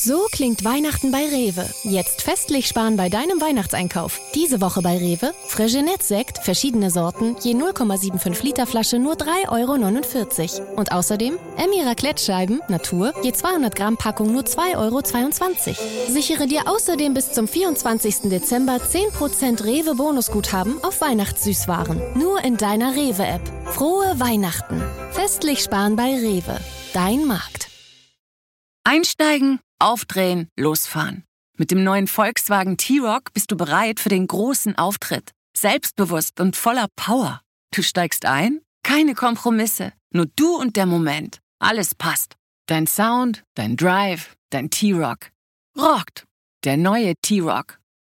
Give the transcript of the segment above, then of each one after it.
So klingt Weihnachten bei Rewe. Jetzt festlich sparen bei deinem Weihnachtseinkauf. Diese Woche bei Rewe: Freixenet-Sekt, verschiedene Sorten, je 0,75 Liter Flasche nur 3,49 €. Und außerdem Emmy Raclette-Scheiben, Natur, je 200 Gramm Packung nur 2,22 €. Sichere dir außerdem bis zum 24. Dezember 10% Rewe-Bonusguthaben auf Weihnachtssüßwaren. Nur in deiner Rewe-App. Frohe Weihnachten. Festlich sparen bei Rewe. Dein Markt. Einsteigen, aufdrehen, losfahren. Mit dem neuen Volkswagen T-Roc bist du bereit für den großen Auftritt. Selbstbewusst und voller Power. Du steigst ein? Keine Kompromisse. Nur du und der Moment. Alles passt. Dein Sound, dein Drive, dein T-Roc. Rockt. Der neue T-Roc.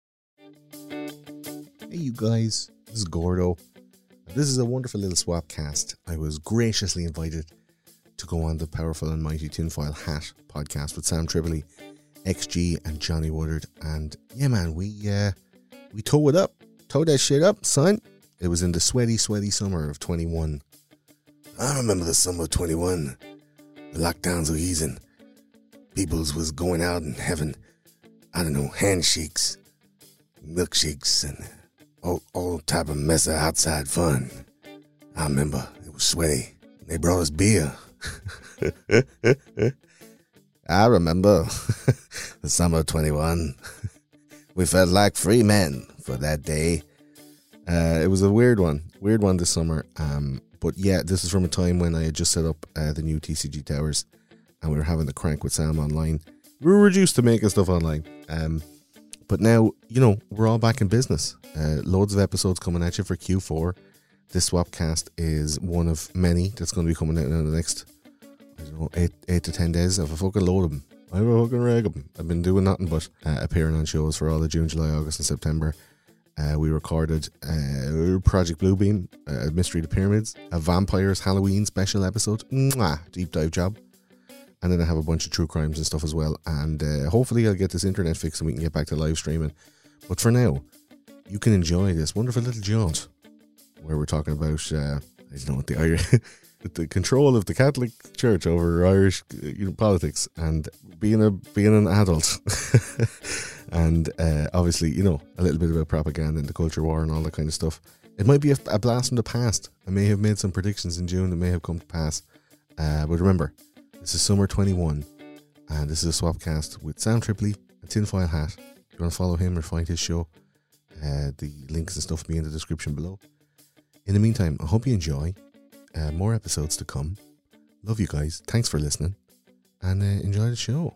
Hey you guys, this is Gordo. This is a wonderful little swapcast. I was graciously invited to go on the Powerful and Mighty Tinfoil Hat podcast with Sam Tripoli, XG and Johnny Woodard. And yeah man, we towed it up. Towed that shit up, son. It was in the sweaty summer of 21. I remember the summer of 21. The lockdowns were easing. Peoples was going out and having, I don't know, handshakes, milkshakes, and all type of mess of outside fun. I remember it was sweaty. They brought us beer. I remember the summer of 21. We felt like free men for that day. It was a weird one this summer. But yeah, this is from a time when I had just set up the new TCG Towers, and we were having the crank with Sam online. We were reduced to making stuff online. But now, you know, we're all back in business. Loads of episodes coming at you for Q4. This Swapcast is one of many that's going to be coming out in the next, I don't know, 8 to 10 days. I've a fucking load of them. I have a fucking rag of them. I've been doing nothing but appearing on shows for all of June, July, August and September. We recorded Project Bluebeam, Mystery of the Pyramids, a Vampires Halloween special episode. Mwah, deep dive job. And then I have a bunch of true crimes and stuff as well. And hopefully I'll get this internet fixed and we can get back to live streaming. But for now, you can enjoy this wonderful little jaunt where we're talking about, I don't know, the control of the Catholic Church over Irish politics and being an adult. And obviously, you know, a little bit about propaganda and the culture war and all that kind of stuff. It might be a blast from the past. I may have made some predictions in June that may have come to pass. But remember, this is Summer 21, and this is a Swapcast with Sam Tripoli and Tinfoil Hat. If you want to follow him or find his show, the links and stuff will be in the description below. In the meantime, I hope you enjoy. More episodes to come. Love you guys. Thanks for listening, and enjoy the show.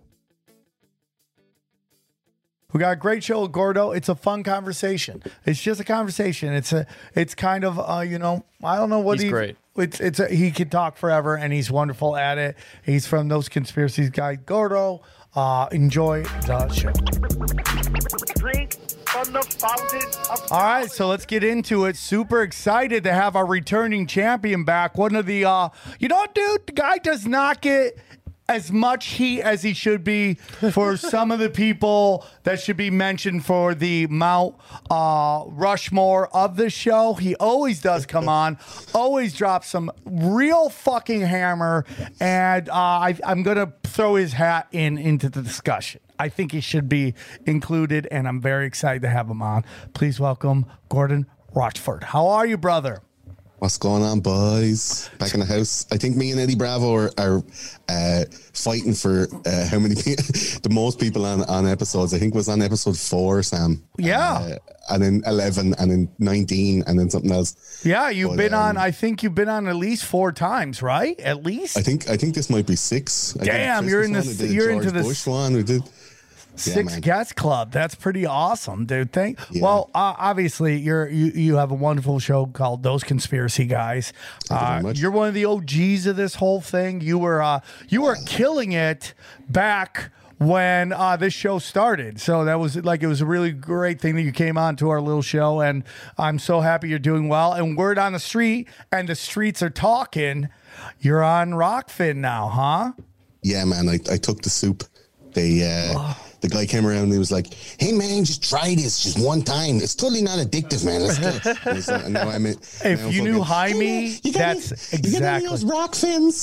We got a great show with Gordo. It's a fun conversation. It's just a conversation. It's kind of you know, I don't know what he's great. He can talk forever and he's wonderful at it. He's from Those Conspiracies guy. Gordo, enjoy the show. Drink from the fountain of All right, so let's get into it. Super excited to have our returning champion back. One of the you know what, dude? The guy does not get as much heat as he should be for some of the people that should be mentioned for the Mount Rushmore of the show. He always does come on, always drops some real fucking hammer, and I'm going to throw his hat into the discussion. I think he should be included, and I'm very excited to have him on. Please welcome Gordon Rochford. How are you, brother? What's going on, boys? Back in the house. I think me and Eddie Bravo are fighting for how many the most people on episodes. I think it was on episode 4, Sam. Yeah. And then 11, and then 19, and then something else. Yeah, you've been on. I think you've been on at least 4 times, right? At least. I think this might be 6. Damn, you're in this. You're into this. Bush one. We did. 6 guest club. That's pretty awesome, dude. Well, obviously you have a wonderful show called Those Conspiracy Guys. Thank you very much. You're one of the OGs of this whole thing. You were killing it back when this show started. So that was it was a really great thing that you came on to our little show, and I'm so happy you're doing well. And word on the street, and the streets are talking, you're on Rockfin now, huh? Yeah, man. I took the soup. the guy came around and he was like, "Hey man, just try this just one time. It's totally not addictive, man. Let's go." And now I'm if you knew Jaime, that's exactly. You got those rock fins.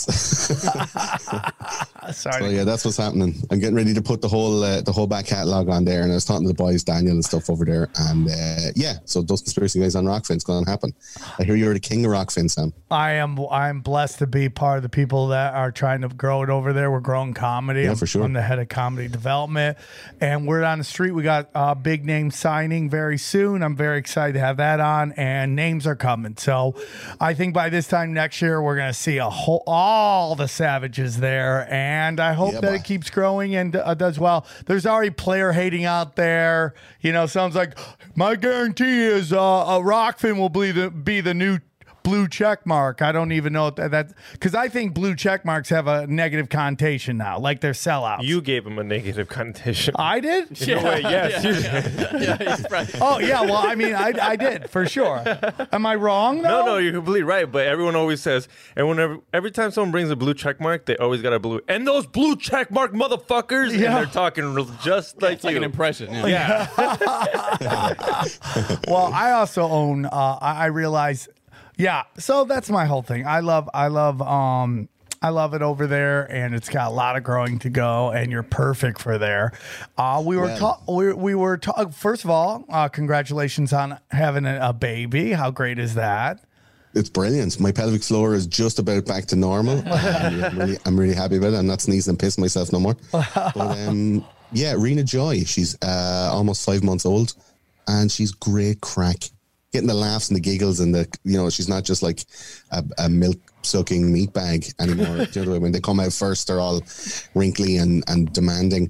Sorry. So yeah, that's what's happening. I'm getting ready to put the whole back catalogue on there, and I was talking to the boys, Daniel and stuff over there, and so those conspiracy guys on Rockfin's going to happen. I hear you're the king of Rockfin, Sam. I'm blessed to be part of the people that are trying to grow it over there. We're growing comedy. Yeah, for sure. I'm the head of comedy development, and we're on the street. We got a big name signing very soon. I'm very excited to have that on, and names are coming. So I think by this time next year, we're going to see all the Savages there, and I hope that it keeps growing and does well. There's already player hating out there. Sounds like my guarantee is Rockfin will be the new blue check mark. I don't even know that because I think blue check marks have a negative connotation now, like they're sellouts. You gave them a negative connotation. I did? In a way, yes. He's right. Oh, yeah. Well, I mean, I did, for sure. Am I wrong, though? No, you're completely right. But everyone always says, and every time someone brings a blue check mark, they always got a blue. And those blue check mark motherfuckers, and they're talking just like it's like an impression. Yeah. Well, I also own, I realize... Yeah, so that's my whole thing. I love it over there, and it's got a lot of growing to go, and you're perfect for there. We were first of all, congratulations on having a baby. How great is that? It's brilliant. My pelvic floor is just about back to normal. I'm really happy about it. I'm not sneezing and pissing myself no more. But Rena Joy, she's almost 5 months old, and she's great crack. Getting the laughs and the giggles and she's not just like a milk sucking meat bag anymore. The other way, when they come out first, they're all wrinkly and demanding,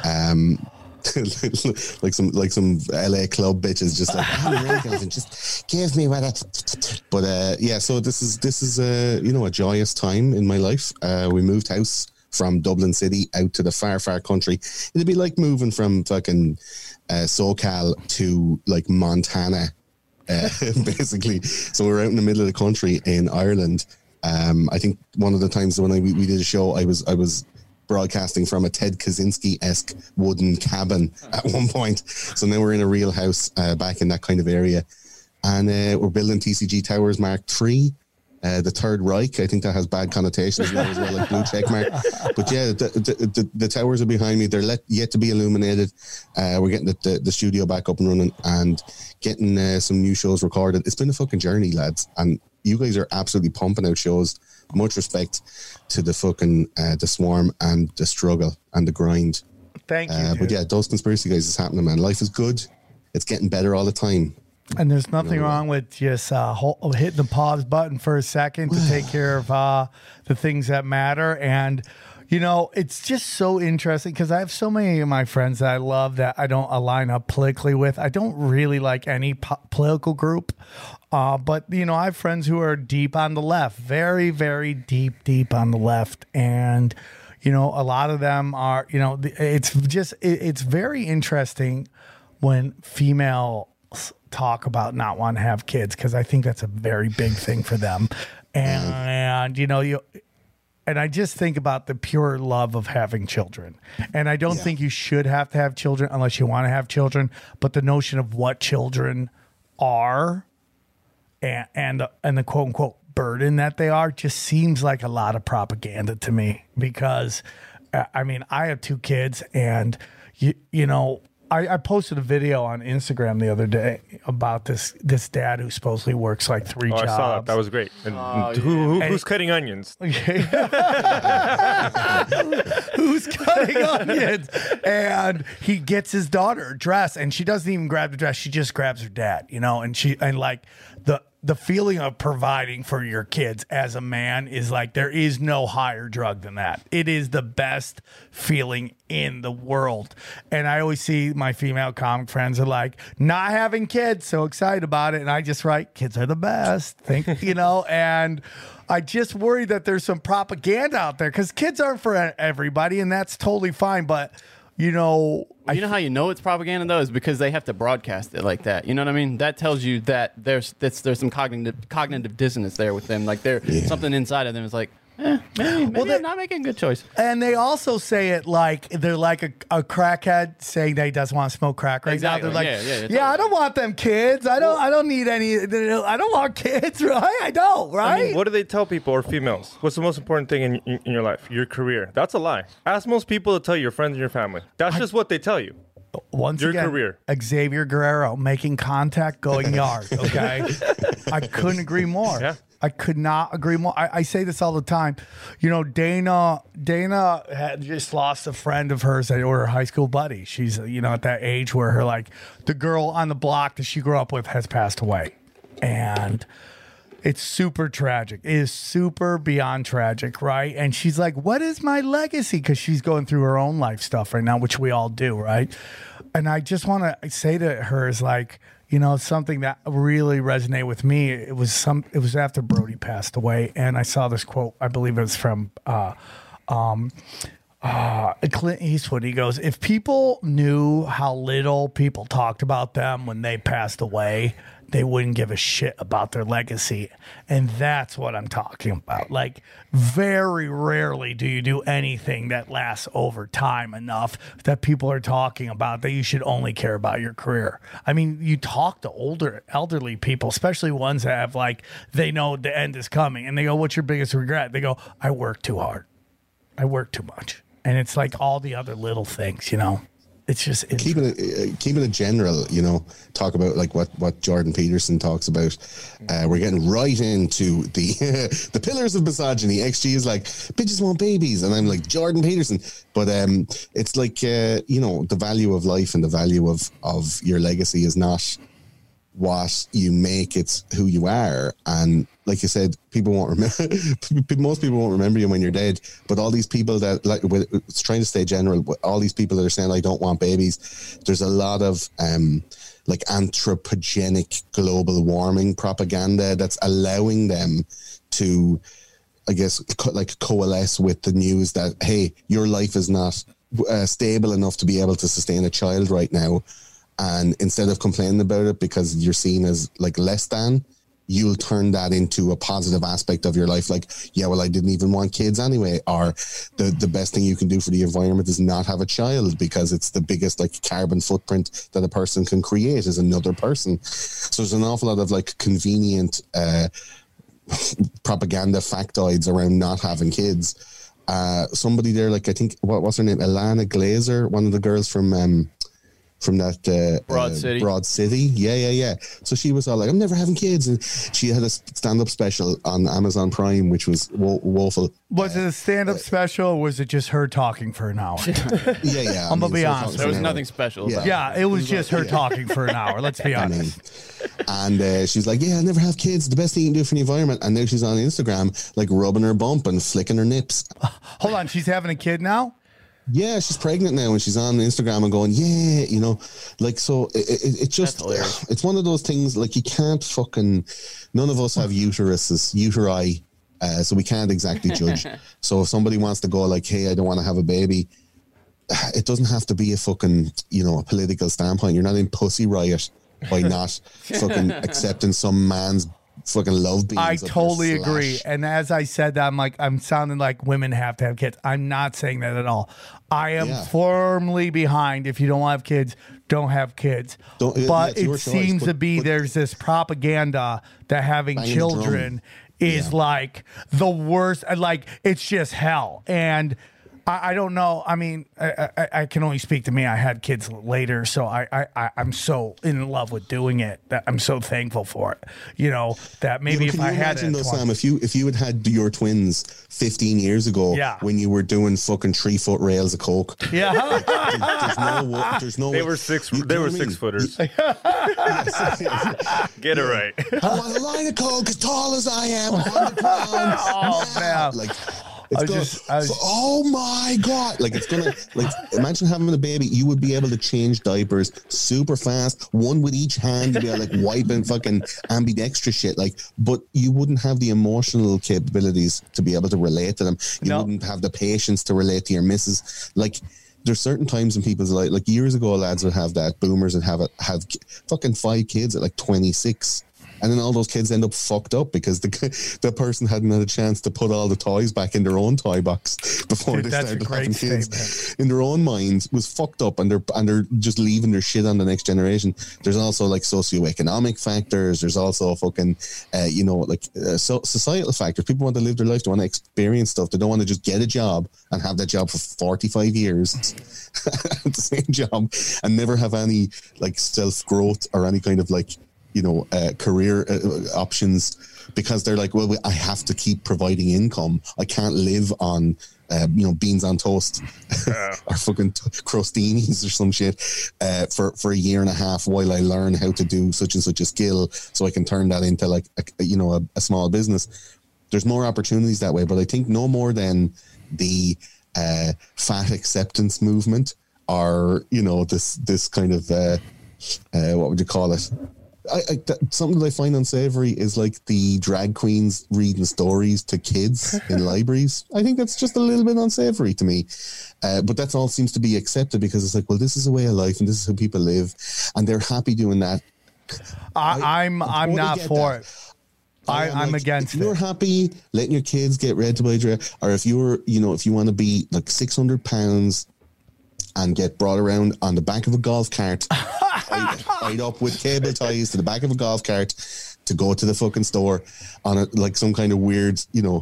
like some LA club bitches, just like wrinkles and just give me what. But so this is a joyous time in my life. We moved house from Dublin City out to the far country. It'd be like moving from fucking SoCal to like Montana. Basically, so we're out in the middle of the country in Ireland. I think one of the times when we did a show, I was broadcasting from a Ted Kaczynski-esque wooden cabin at one point. So now we're in a real house back in that kind of area, and we're building TCG Towers Mark III. The Third Reich, I think that has bad connotations as well, like blue check mark. But yeah, the towers are behind me. They're yet to be illuminated. We're getting the studio back up and running and getting some new shows recorded. It's been a fucking journey, lads. And you guys are absolutely pumping out shows. Much respect to the fucking the swarm and the struggle and the grind. Thank you. But yeah, those conspiracy guys is happening, man. Life is good. It's getting better all the time. And there's nothing wrong with just hitting the pause button for a second to take care of the things that matter. And, it's just so interesting because I have so many of my friends that I love that I don't align up politically with. I don't really like any political group. But, I have friends who are deep on the left, very, very deep on the left. And, a lot of them are, it's very interesting when female talk about not wanting to have kids, because I think that's a very big thing for them. And and I just think about the pure love of having children. And I don't think you should have to have children unless you want to have children. But the notion of what children are and the quote unquote burden that they are just seems like a lot of propaganda to me, because I mean, I have 2 kids, and I posted a video on Instagram the other day about this dad who supposedly works like 3 jobs. I saw that. That was great. And who's cutting onions? Who's cutting onions? And he gets his daughter a dress, and she doesn't even grab the dress. She just grabs her dad, and like the feeling of providing for your kids as a man is like, there is no higher drug than that. It is the best feeling in the world. And I always see my female comic friends are like, not having kids, so excited about it. And I just write, kids are the best. And I just worry that there's some propaganda out there, because kids aren't for everybody, and that's totally fine. But you know how you know it's propaganda, though, is because they have to broadcast it like that. You know what I mean? That tells you that there's some cognitive dissonance there with them. Like something inside of them is like, Maybe I'm not making a good choice. And they also say it like they're like a crackhead saying that he doesn't want to smoke crack right Exactly. now. They're like, Yeah, I don't want them kids. I don't need any. I don't want kids, right? I don't, right? I mean, what do they tell people or females? What's the most important thing in your life? Your career. That's a lie. Ask most people to tell you, your friends and your family. That's just what they tell you. Once Your again, career. Xavier Guerrero making contact, going yard. Okay, I couldn't agree more. Yeah. I could not agree more. I say this all the time. You know, Dana had just lost a friend of hers that were her high school buddy. She's at that age where her the girl on the block that she grew up with has passed away, and it's super tragic. It is super beyond tragic, right? And she's like, what is my legacy? Because she's going through her own life stuff right now, which we all do, right? And I just want to say to her is something that really resonated with me. It was after Brody passed away, and I saw this quote. I believe it was from Clint Eastwood. He goes, if people knew how little people talked about them when they passed away, they wouldn't give a shit about their legacy. And that's what I'm talking about. Like, very rarely do you do anything that lasts over time enough that people are talking about that you should only care about your career. I mean, you talk to elderly people, especially ones that have they know the end is coming, and they go, what's your biggest regret? They go, I work too hard. I work too much. And it's like all the other little things, It's just keeping it general, talk about what Jordan Peterson talks about. We're getting right into the pillars of misogyny. XG is like, bitches want babies, and I'm like, Jordan Peterson. But it's like the value of life and the value of your legacy is not what you make, it's who you are. And like you said, people won't remember. Most people won't remember you when you're dead. But all these people that it's trying to stay general. But all these people that are saying I don't want babies. There's a lot of anthropogenic global warming propaganda that's allowing them to, I guess, coalesce with the news that, hey, your life is not stable enough to be able to sustain a child right now. And instead of complaining about it because you're seen as less than, you'll turn that into a positive aspect of your life. I didn't even want kids anyway. Or the best thing you can do for the environment is not have a child because it's the biggest carbon footprint that a person can create is another person. So there's an awful lot of convenient propaganda factoids around not having kids. Somebody there, I think, what's her name? Ilana Glazer, one of the girls from that Broad City. Yeah. So she was all like, I'm never having kids. And she had a stand-up special on Amazon Prime, which was woeful. Was it a stand-up special, or was it just her talking for an hour? Yeah. I'm going to be honest. There was nothing special about it. Yeah, it was just her talking for an hour. Let's be honest. And she's like, yeah, I never have kids. The best thing you can do for the environment. And now she's on Instagram, rubbing her bump and flicking her nips. Hold on. She's having a kid now? Yeah, she's pregnant now, and she's on Instagram and going, so it just, it's one of those things, you can't none of us have uteri, so we can't exactly judge. So if somebody wants to go hey, I don't want to have a baby, it doesn't have to be a a political standpoint. You're not in Pussy Riot by not accepting some man's love beans. I totally agree. And as I said that, I'm sounding like women have to have kids. I'm not saying that at all. I am firmly behind, if you don't want to have kids, don't have kids. But it seems to be there's this propaganda that having children is the worst. It's just hell. And I don't know. I mean, I can only speak to me. I had kids later, so I'm so in love with doing it that I'm so thankful for it. That maybe if I had it, Sam, if you had your twins 15 years ago, when you were doing 3-foot rails of coke, there's no. They were 6 footers. Get it right. I want a line of coke as tall as I am on the ground. Oh man! Oh my God. It's gonna imagine having a baby. You would be able to change diapers super fast, one with each hand. You'd be able to wiping fucking ambidextrous shit. But you wouldn't have the emotional capabilities to be able to relate to them. You wouldn't have the patience to relate to your missus. There's certain times in people's life, years ago, lads would have that, boomers would have fucking 5 kids at 26. And then all those kids end up fucked up because the person hadn't had a chance to put all the toys back in their own toy box before they started having kids. In their own minds was fucked up, and they're just leaving their shit on the next generation. There's also like socioeconomic factors. There's also fucking, societal factors. People want to live their life. They want to experience stuff. They don't want to just get a job and have that job for 45 years at the same job and never have any like self-growth or any kind of like, career options, because they're like, well, I have to keep providing income. I can't live on, beans on toast or fucking crostinis or some shit for a year and a half while I learn how to do such and such a skill so I can turn that into like, a small business. There's more opportunities that way, but I think no more than the fat acceptance movement or, this kind of, what would you call it? Something that I find unsavory is like the drag queens reading stories to kids in libraries. I think that's just a little bit unsavory to me. But that's all seems to be accepted because it's like, well, this is a way of life and this is how people live, and they're happy doing that. I'm not for it. I'm against it. If you're happy letting your kids get read to by drag, or if you're, if you want to be like 600 pounds and get brought around on the back of a golf cart, tied up with cable ties to the back of a golf cart to go to the fucking store on like some kind of weird,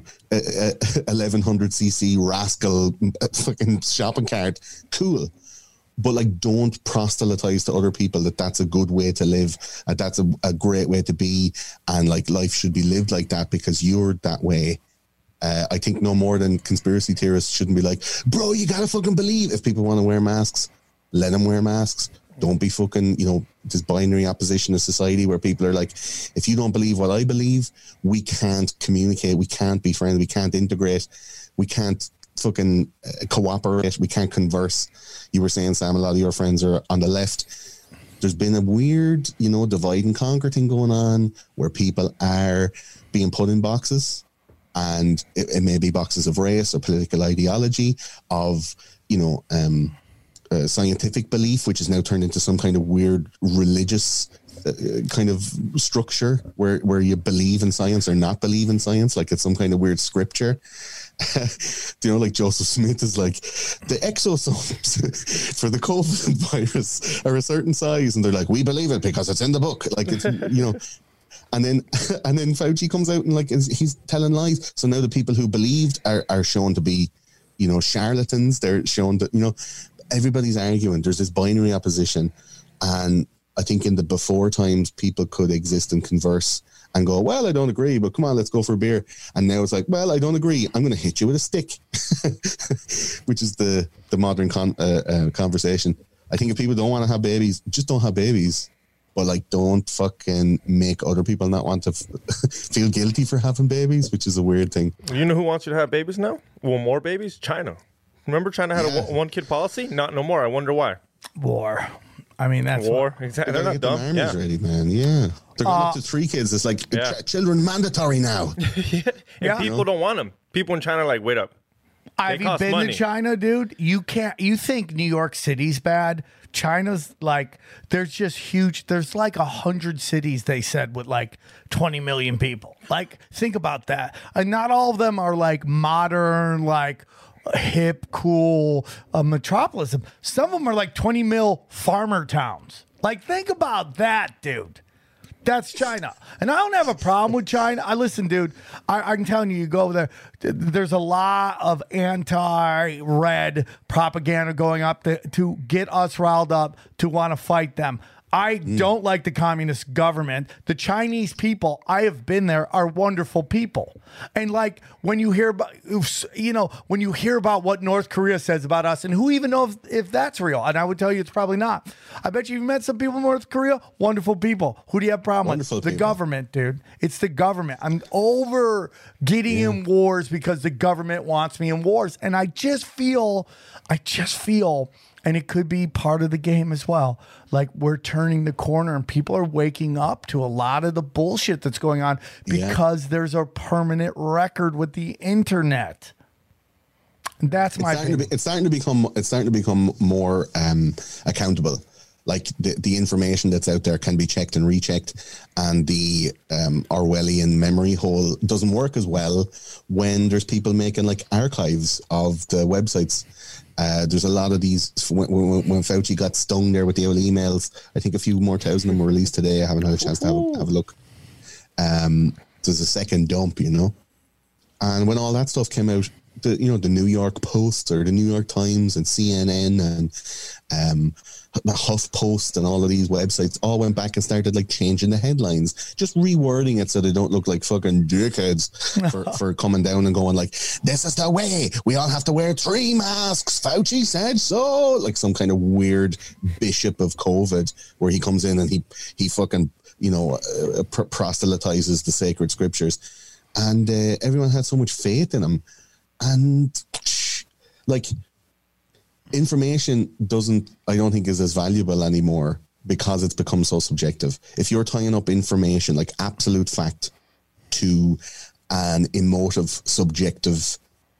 1100cc rascal fucking shopping cart. Cool. But like, don't proselytize to other people that that's a good way to live, and that's a great way to be, and like life should be lived like that because you're that way. I think no more than conspiracy theorists shouldn't be like, bro, you gotta fucking believe. If people want to wear masks, let them wear masks. Don't be fucking, this binary opposition of society where people are like, if you don't believe what I believe, we can't communicate, we can't be friends, we can't integrate, we can't fucking cooperate, we can't converse. You were saying, Sam, a lot of your friends are on the left. There's been a weird, divide and conquer thing going on where people are being put in boxes. And it may be boxes of race or political ideology, of, scientific belief, which is now turned into some kind of weird religious kind of structure where you believe in science or not believe in science, like it's some kind of weird scripture. Like Joseph Smith is like, the exosomes for the COVID virus are a certain size, and they're like, we believe it because it's in the book. Like it's, And then Fauci comes out and like he's telling lies. So now the people who believed are shown to be, charlatans. They're shown that, everybody's arguing. There's this binary opposition. And I think in the before times, people could exist and converse and go, well, I don't agree, but come on, let's go for a beer. And now it's like, well, I don't agree. I'm going to hit you with a stick, which is the modern conversation. I think if people don't want to have babies, just don't have babies. But like, don't fucking make other people not want to feel guilty for having babies, which is a weird thing. You know who wants you to have babies now? Well, more babies? China. Remember China had a one-kid policy? Not no more. I wonder why. War. I mean, that's war. Exactly. They're not dumb. Armies ready, man. Yeah. They're going up to 3 kids. It's like children mandatory now. And people don't want them. People in China are like, wait up. Have you been to China, dude? You think New York City's bad? China's like, there's just huge. There's like 100 cities, they said, with like 20 million people. Like, think about that. And not all of them are like modern, like hip, cool metropolis. Some of them are like 20 mil farmer towns. Like, think about that, dude. That's China. And I don't have a problem with China. Listen, dude, I'm telling you, you go over there, there's a lot of anti-red propaganda going up to get us riled up to want to fight them. I don't like the communist government. The Chinese people, I have been there, are wonderful people. And like when you hear about, what North Korea says about us, and who even knows if that's real? And I would tell you it's probably not. I bet you've met some people in North Korea, wonderful people. Who do you have a problem with? The government, dude. It's the government. I'm over getting in wars because the government wants me in wars. And I just feel, and it could be part of the game as well, like we're turning the corner and people are waking up to a lot of the bullshit that's going on because there's a permanent record with the internet. That's my opinion. It's starting to become more accountable. Like the information that's out there can be checked and rechecked, and the Orwellian memory hole doesn't work as well when there's people making like archives of the websites. There's a lot of these. When Fauci got stung there with the old emails, I think a few more thousand of them were released today. I haven't had a chance to have a look. There's a second dump, you know, and when all that stuff came out, the New York Post or the New York Times and CNN and HuffPost and all of these websites all went back and started like changing the headlines, just rewording it so they don't look like fucking dickheads for coming down and going like, this is the way, we all have to wear 3 masks, Fauci said so, like some kind of weird bishop of COVID where he comes in and he fucking proselytizes the sacred scriptures, and everyone had so much faith in him. And like, information I don't think is as valuable anymore because it's become so subjective. If you're tying up information like absolute fact to an emotive, subjective,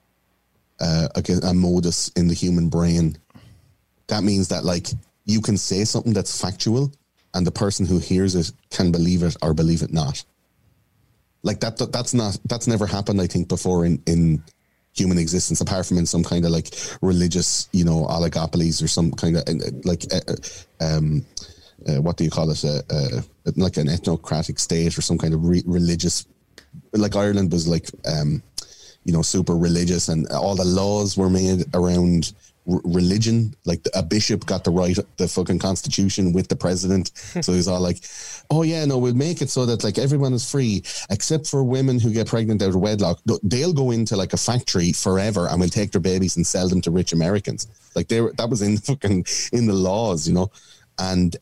a modus in the human brain, that means that like you can say something that's factual and the person who hears it can believe it or believe it not. Like that's never happened, I think, before in human existence, apart from in some kind of like religious, oligopolies or some kind of like what do you call it? Like an ethnocratic state or some kind of religious. Like Ireland was like, super religious, and all the laws were made around religion. Like a bishop got to write the fucking constitution with the president, so he's all like, oh yeah, no, we'll make it so that like everyone is free except for women who get pregnant out of wedlock. They'll go into like a factory forever and we'll take their babies and sell them to rich Americans. Like that was in the laws, and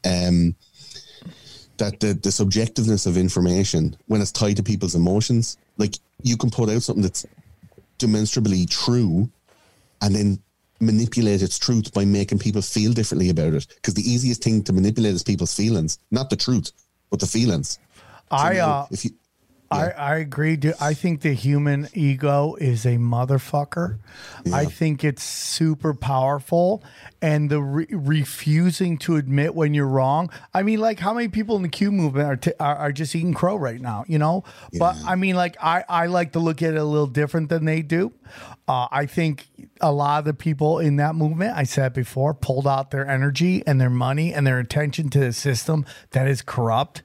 that the subjectiveness of information when it's tied to people's emotions, like you can put out something that's demonstrably true and then manipulate its truth by making people feel differently about it, because the easiest thing to manipulate is people's feelings, not the truth but the feelings. I agree, dude. I think the human ego is a motherfucker. Yeah. I think it's super powerful, and the refusing to admit when you're wrong. I mean, like how many people in the Q movement are just eating crow right now, Yeah. But I mean, like I like to look at it a little different than they do. I think a lot of the people in that movement, I said before, pulled out their energy and their money and their attention to the system that is corrupt,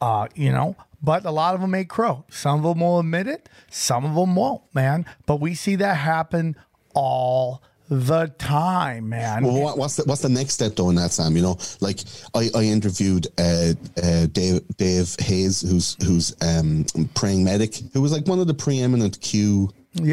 But a lot of them make crow. Some of them will admit it. Some of them won't, man. But we see that happen all the time, man. Well, what's the next step though in that, Sam? Like I interviewed Dave Hayes, who's praying medic, who was like one of the preeminent Q. Yeah.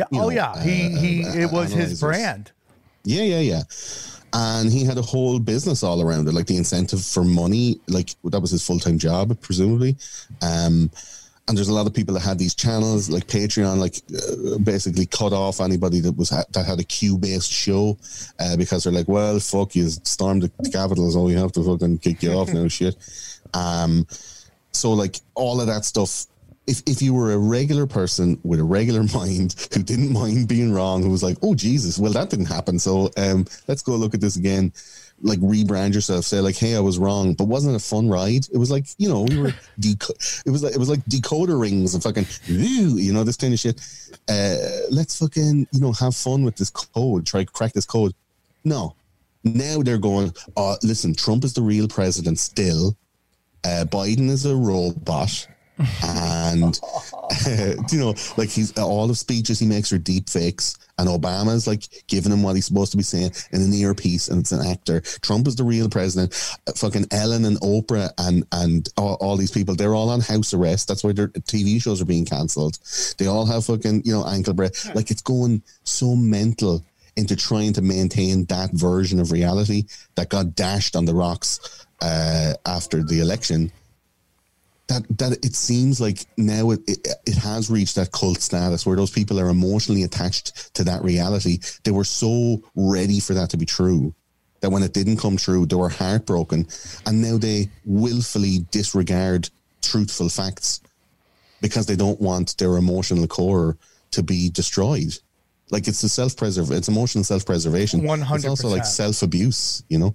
It was his brand. Yeah. And he had a whole business all around it, like the incentive for money, like that was his full-time job, presumably. And there's a lot of people that had these channels, like Patreon, like basically cut off anybody that had a Q-based show because they're like, well, fuck, you stormed the Capitol, so we have to fucking kick you off now, shit. So like all of that stuff. If you were a regular person with a regular mind who didn't mind being wrong, who was like, oh, Jesus, well, that didn't happen. So let's go look at this again. Like rebrand yourself, say like, hey, I was wrong. But wasn't it a fun ride? It was like, we were it was like decoder rings and fucking, this kind of shit. Let's fucking, have fun with this code. Try to crack this code. No. Now they're going, listen, Trump is the real president still. Biden is a robot. And like he's all the speeches he makes are deep fakes, and Obama's like giving him what he's supposed to be saying in an earpiece, and it's an actor. Trump is the real president. Fucking Ellen and Oprah and all these people, they're all on house arrest. That's why their TV shows are being cancelled. They all have fucking ankle brace. Like it's going so mental into trying to maintain that version of reality that got dashed on the rocks after the election. That it seems like now it has reached that cult status where those people are emotionally attached to that reality. They were so ready for that to be true that when it didn't come true, they were heartbroken, and now they willfully disregard truthful facts because they don't want their emotional core to be destroyed. Like it's emotional self-preservation. 100%. It's also like self-abuse, 100%.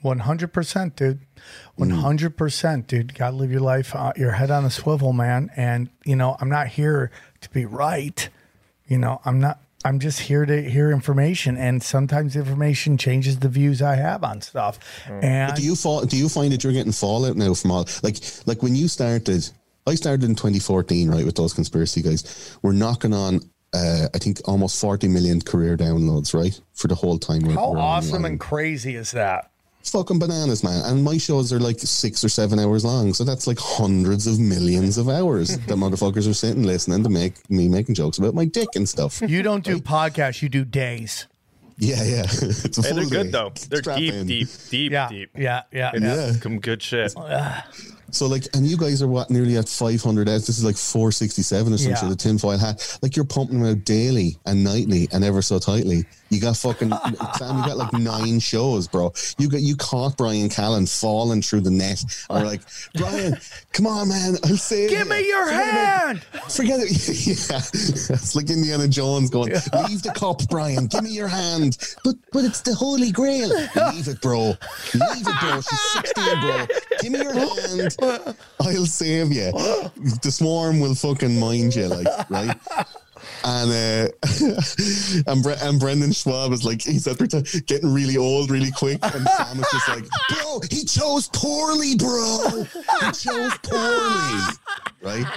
100%, dude. 100%, dude. Got to live your life, your head on a swivel, man. And, I'm not here to be right. I'm just here to hear information. And sometimes information changes the views I have on stuff. And But do you find that you're getting fallout now from all, like when you started, I started in 2014, right, with those conspiracy guys. We're knocking on, I think, almost 40 million career downloads, right, for the whole time. how awesome and crazy is that? It's fucking bananas, man. And my shows are like 6 or 7 hours long, so that's like hundreds of millions of hours that motherfuckers are sitting listening to me making jokes about my dick and stuff. You don't do podcasts, you do days. Yeah. It's a Hey, they're full good day. though. They're Strap in. deep. Yeah. It's some good shit. So like, and you guys are what, nearly at 500 ads. This is like 467 or some Yeah. shit, a tinfoil hat. Like, you're pumping them out daily and nightly and ever so tightly. You got fucking, Sam, you got like 9 shows, bro. You caught Brian Callen falling through the net. And we're like, Brian, come on, man, I'll save Give you. me your hand. Forget it. Yeah. It's like Indiana Jones going, leave the cup, Brian. Give me your hand. But it's the Holy Grail. Leave it, bro. Leave it, bro. She's 16, bro. Give me your hand. I'll save you. The swarm will fucking mind you, like, right? And and Brendan Schwab is like, he's at getting really old really quick, and Sam is just like, bro, he chose poorly, bro. He chose poorly, right?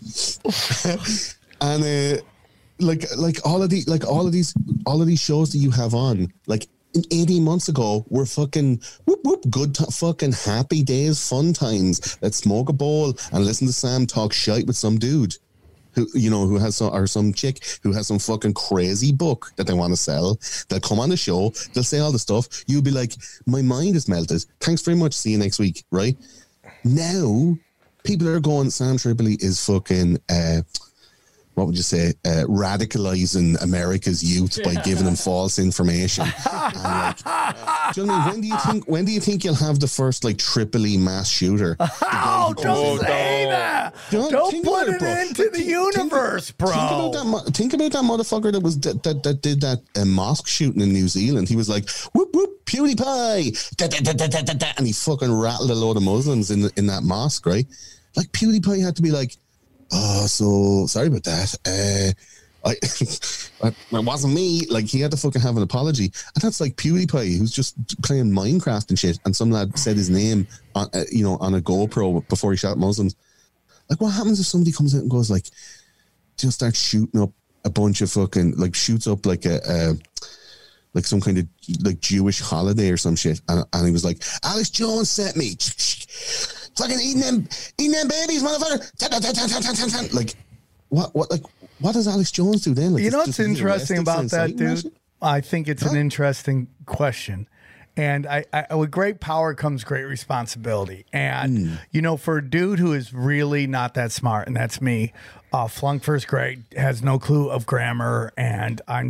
And like all of these shows that you have on, like 18 months ago, were fucking fucking happy days, fun times. Let's smoke a bowl and listen to Sam talk shite with some dude who has some chick who has some fucking crazy book that they want to sell. They'll come on the show, they'll say all the stuff. You'll be like, my mind is melted. Thanks very much. See you next week. Right now, people are going, Sam Tripoli is fucking what would you say, radicalizing America's youth by giving them false information. And like, do you know what I mean? When do you think you'll have the first like Tripoli mass shooter? Oh, don't say that. Don't put it into the universe, bro. Think about that motherfucker that did that mosque shooting in New Zealand. He was like, whoop whoop, PewDiePie, da, da, da, da, da, da, da, and he fucking rattled a load of Muslims in that mosque, right? Like, PewDiePie had to be like, oh, so sorry about that. It wasn't me. Like, he had to fucking have an apology. And that's like PewDiePie, who's just playing Minecraft and shit, and some lad said his name on a GoPro before he shot Muslims. Like, what happens if somebody comes out and goes like, just start shooting up a bunch of fucking, like, shoots up like like some kind of like Jewish holiday or some shit, and he was like, Alex Jones sent me. Fucking eating them babies, motherfucker. Like, what does Alex Jones do then? Like, you know what's interesting about that, dude? I think it's an interesting question. And I with great power comes great responsibility. And, for a dude who is really not that smart, and that's me, flunked first grade, has no clue of grammar, and I'm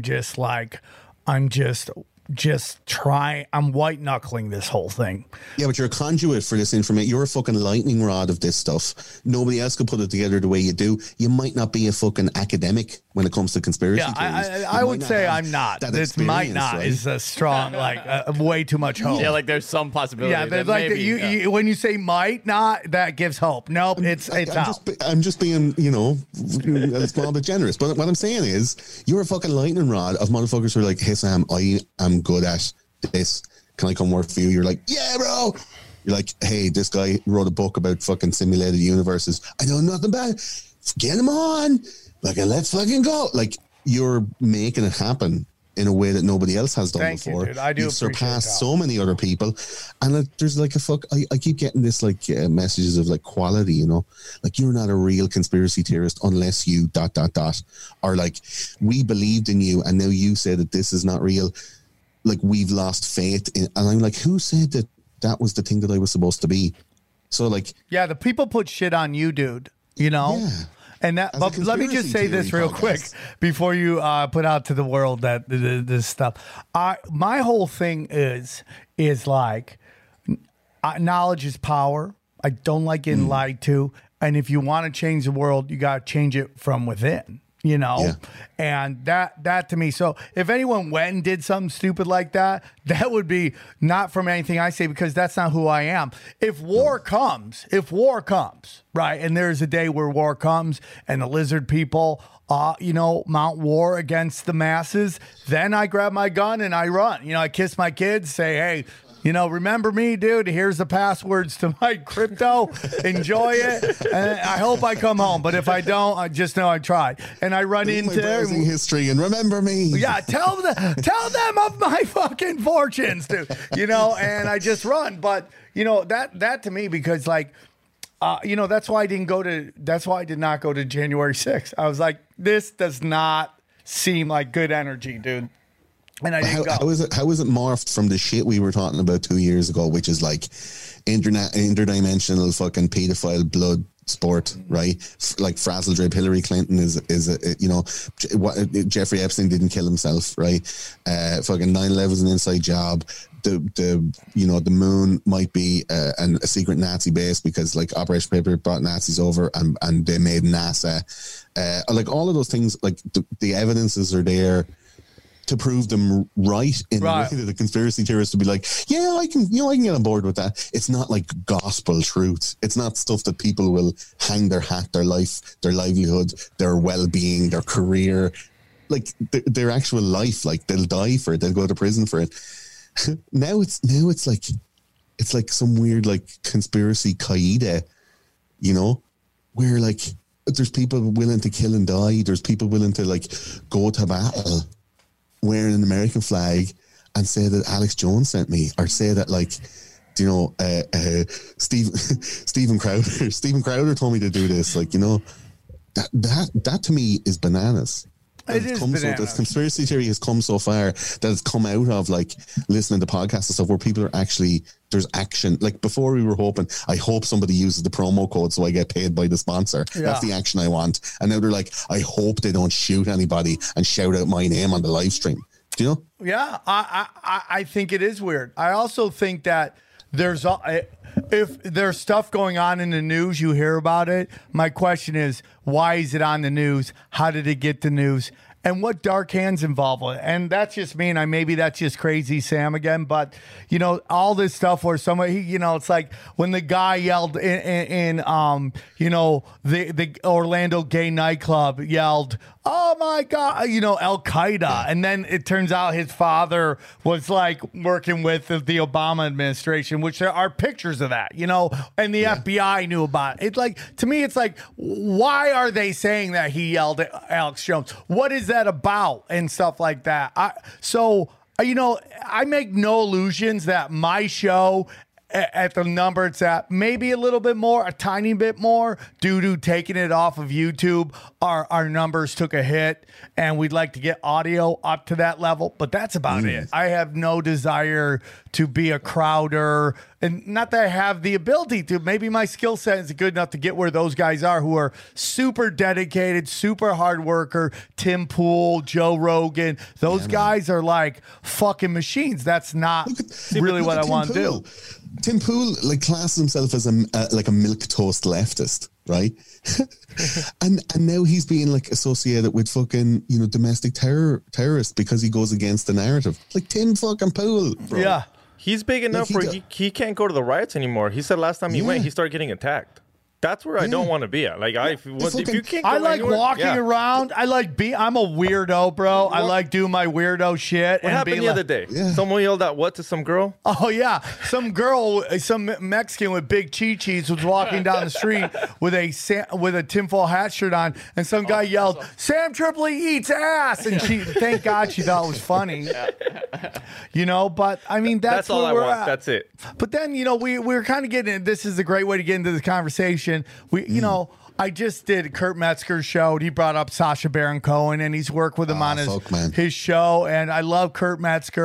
white knuckling this whole thing. Yeah, but you're a conduit for this information. You're a fucking lightning rod of this stuff. Nobody else could put it together the way you do. You might not be a fucking academic when it comes to conspiracy theories. I would say I'm not. This might not, right? Is a strong, way too much hope. Yeah, like there's some possibility. Yeah, that like maybe, you, when you say might not, that gives hope. Nope, it's out. I'm just being, a small bit generous. But what I'm saying is, you're a fucking lightning rod of motherfuckers who are like, hey, Sam, I am good at this. Can I come work for you? You're like, yeah, bro. You're like, hey, this guy wrote a book about fucking simulated universes. I know nothing about it. Get him on. Like, let's fucking go. Like, you're making it happen in a way that nobody else has done before. You, dude. I do. You've surpassed so many other people, and there's like I keep getting this messages of like quality. Like, you're not a real conspiracy theorist unless you ... or like, we believed in you and now you say that this is not real. Like, we've lost faith in, and I'm like, who said that was the thing that I was supposed to be? So like, yeah, the people put shit on you, dude. Yeah. And that, but let me just say this real quick before you put out to the world that this stuff. My whole thing is like, knowledge is power. I don't like getting lied to. And if you want to change the world, you got to change it from within. you know? Yeah. And that to me, so if anyone went and did something stupid like that, that would be not from anything I say, because that's not who I am. If war comes, right, and there's a day where war comes and the lizard people, mount war against the masses, then I grab my gun and I run. I kiss my kids, say, hey, remember me, dude. Here's the passwords to my crypto. Enjoy it. And I hope I come home. But if I don't, I just know I tried. And I run Read into my browsing history and remember me. Yeah, tell them of my fucking fortunes, dude. And I just run. But that to me, because that's why I did not go to January 6th. I was like, this does not seem like good energy, dude. And I didn't go. How is it morphed from the shit we were talking about 2 years ago, which is like interdimensional fucking pedophile blood sport, right? Like frazzle drip. Hillary Clinton is Jeffrey Epstein didn't kill himself, right? Fucking 9/11 is an inside job. The moon might be a secret Nazi base because like Operation Paper brought Nazis over and they made NASA. Like all of those things, like the evidences are there to prove them right in the way that the conspiracy theorists would be like, yeah, I can get on board with that. It's not like gospel truth. It's not stuff that people will hang their hat, their life, their livelihood, their well-being, their career, like their actual life. Like they'll die for it. They'll go to prison for it. Now it's like some weird like conspiracy Qaeda, where like there's people willing to kill and die. There's people willing to like go to battle wearing an American flag and say that Alex Jones sent me, or say that like, Stephen Crowder told me to do this. Like, that to me is bananas. It is bananas. This conspiracy theory has come so far that it's come out of like listening to podcasts and stuff where people are actually, there's action. Like before we were hoping, I hope somebody uses the promo code so I get paid by the sponsor. Yeah. That's the action I want. And now they're like, I hope they don't shoot anybody and shout out my name on the live stream. Do you know? Yeah, I think it is weird. I also think that if there's stuff going on in the news, you hear about it. My question is, why is it on the news? How did it get the news? And what dark hands involved with it? And that's just me, and maybe that's just crazy Sam again. But all this stuff where somebody, it's like when the guy yelled in the Orlando gay nightclub yelled, "Oh my God!" Al Qaeda, and then it turns out his father was like working with the Obama administration, which there are pictures of that, and the FBI knew about it. It's like, to me, it's like, why are they saying that he yelled at Alex Jones? What is that about and stuff like that? I make no illusions that my show at the number it's at, maybe a little bit more, a tiny bit more, due to taking it off of YouTube. Our numbers took a hit, and we'd like to get audio up to that level, but that's about it. I have no desire to be a Crowder, and not that I have the ability to. Maybe my skill set is good enough to get where those guys are, who are super dedicated, super hard worker. Tim Pool, Joe Rogan, those guys are like fucking machines. That's not really what I want to do. Tim Pool like classes himself as a milquetoast leftist, right? and now he's being like associated with fucking domestic terrorists because he goes against the narrative. Like Tim fucking Pool, bro. Yeah, he's big enough where he can't go to the riots anymore. He said last time he went, he started getting attacked. That's where I don't want to be at. Like, if you can't go I like anywhere, walking around. I like I'm a weirdo, bro. I like doing my weirdo shit. What happened the other day? Yeah. Someone yelled out what to some girl? Oh, yeah. Some girl, some Mexican with big chi-chis was walking down the street with a tinfoil hat shirt on, and some guy yelled, "Sam Tripoli eats ass!" And thank God she thought it was funny. But I mean, that's all I want. At. That's it. But then, we're kind of getting, this is a great way to get into the conversation. I just did Kurt Metzger's show. He brought up Sacha Baron Cohen, and he's worked with him on his show. And I love Kurt Metzger.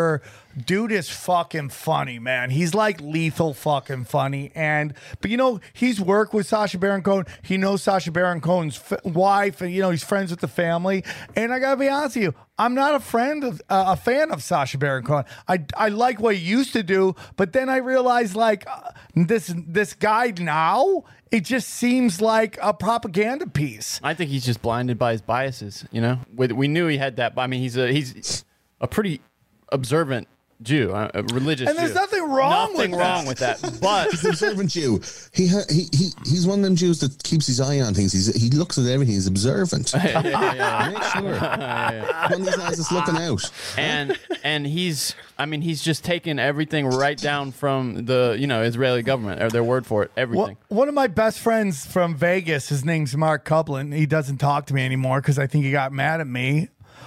dude is fucking funny, man. He's like lethal fucking funny. But you know, he's worked with Sacha Baron Cohen. He knows Sacha Baron Cohen's wife, and you know, he's friends with the family. And I gotta be honest with you, I'm not a fan of Sacha Baron Cohen. I like what he used to do, but then I realized like this guy now, it just seems like a propaganda piece. I think he's just blinded by his biases. You know, we knew he had that. But I mean, he's a pretty observant Jew, a religious and there's Jew. nothing wrong with that. But he's an observant Jew. He's one of them Jews that keeps his eye on things. He looks at everything. He's observant. yeah. Make sure. One of these guys is looking out. And he's just taken everything right down from the Israeli government, or their word for it, everything. One of my best friends from Vegas, his name's Mark Kublin. He doesn't talk to me anymore because I think he got mad at me.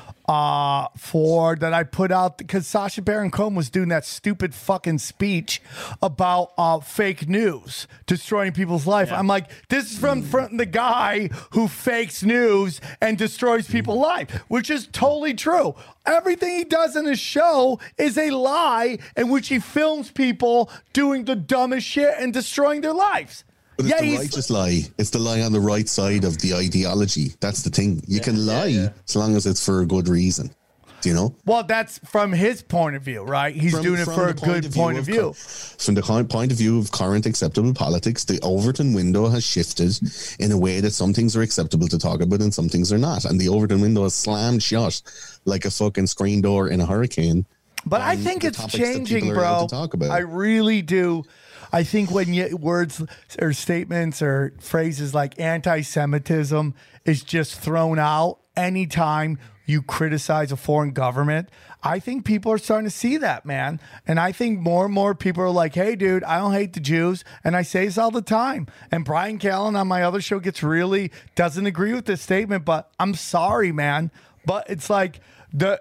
For that I put out because Sacha Baron Cohen was doing that stupid fucking speech about fake news destroying people's life. Yeah. I'm like, this is from the guy who fakes news and destroys people's life, which is totally true. Everything he does in his show is a lie in which he films people doing the dumbest shit and destroying their lives. But it's the righteous lie. It's the lie on the right side of the ideology. That's the thing. You can lie as long as it's for a good reason. Do you know? Well, that's from his point of view, right? He's doing it for a good point of view. From the point of view of current acceptable politics, the Overton window has shifted in a way that some things are acceptable to talk about and some things are not. And the Overton window is slammed shut like a fucking screen door in a hurricane. But I think it's changing, bro. I really do. I think when words or statements or phrases like anti-Semitism is just thrown out anytime you criticize a foreign government, I think people are starting to see that, man. And I think more and more people are like, hey, dude, I don't hate the Jews. And I say this all the time. And Brian Callen on my other show doesn't agree with this statement, but I'm sorry, man. But it's like the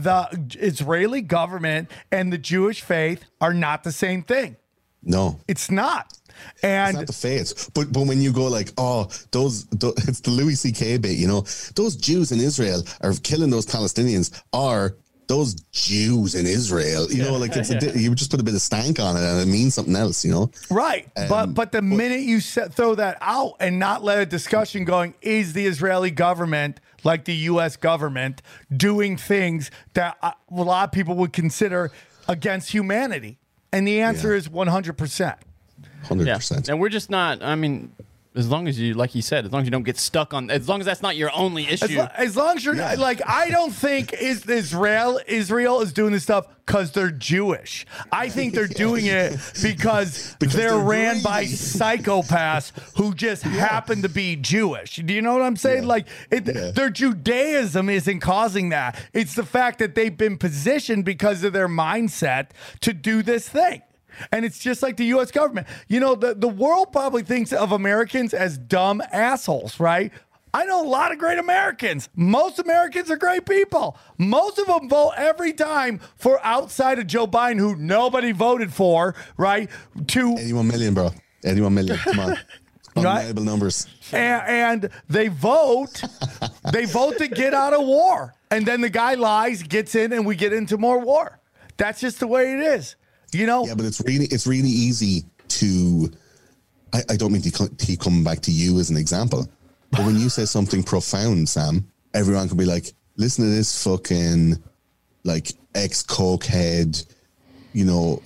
Israeli government and the Jewish faith are not the same thing. No, it's not. And it's not the faith. But when you go like, those it's the Louis C.K. bit, you know, those Jews in Israel are killing those Palestinians, are those Jews in Israel, you know, like you just put a bit of stank on it and it means something else, you know? Right. But the minute you throw that out and not let a discussion going, is the Israeli government, like the U.S. government, doing things that a lot of people would consider against humanity? And the answer is 100%. 100%. Yeah. And we're just not, I mean, as long as you, like you said, as long as you don't get stuck on, as long as that's not your only issue. As long as you're like, I don't think Israel is doing this stuff because they're Jewish. I think they're doing it because they're ran by psychopaths who just happen to be Jewish. Do you know what I'm saying? Like, their Judaism isn't causing that. It's the fact that they've been positioned because of their mindset to do this thing. And it's just like the U.S. government. You know, the world probably thinks of Americans as dumb assholes, right? I know a lot of great Americans. Most Americans are great people. Most of them vote every time for outside of Joe Biden, who nobody voted for, right? 81 million, bro. 81 million. Come on. Undeniable numbers. And they vote. They vote to get out of war. And then the guy lies, gets in, and we get into more war. That's just the way it is. You know? Yeah, but it's really easy to. I don't mean to keep coming back to you as an example, but when you say something profound, Sam, everyone can be like, "Listen to this fucking like ex-cokehead, you know,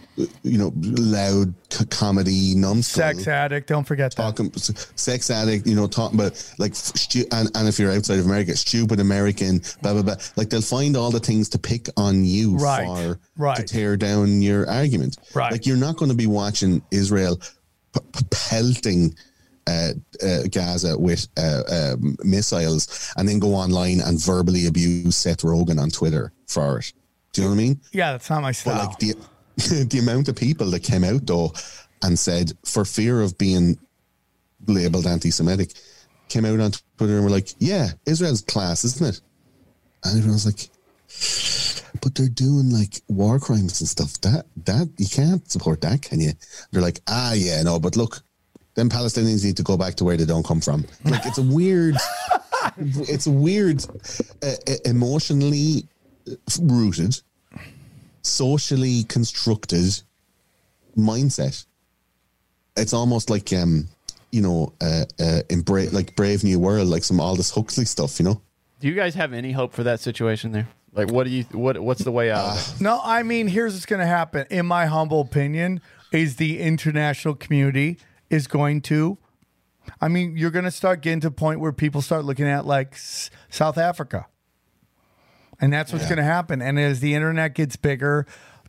loud comedy numbskull, sex addict. Don't forget that sex addict. You know, talking about like and if you're outside of America, stupid American, blah blah blah. Like they'll find all the things to pick on you for to tear down your argument. Right. Like you're not going to be watching Israel pelting Gaza with missiles and then go online and verbally abuse Seth Rogen on Twitter for it. Do you know what I mean? Yeah, that's not my style. But like the amount of people that came out though and said, for fear of being labeled anti-Semitic, came out on Twitter and were like, yeah, Israel's class, isn't it? And everyone was like, but they're doing like war crimes and stuff. That you can't support that, can you? They're like, yeah, no, but look, them Palestinians need to go back to where they don't come from. Like it's a weird emotionally rooted, socially constructed mindset. It's almost like in like Brave New World, like some Aldous Huxley stuff, you know. Do you guys have any hope for that situation there? Like, what's the way out of it? No, I mean, here's what's going to happen. In my humble opinion, is the international community is going to, I mean, you're going to start getting to a point where people start looking at like South Africa. And that's what's going to happen. And as the internet gets bigger,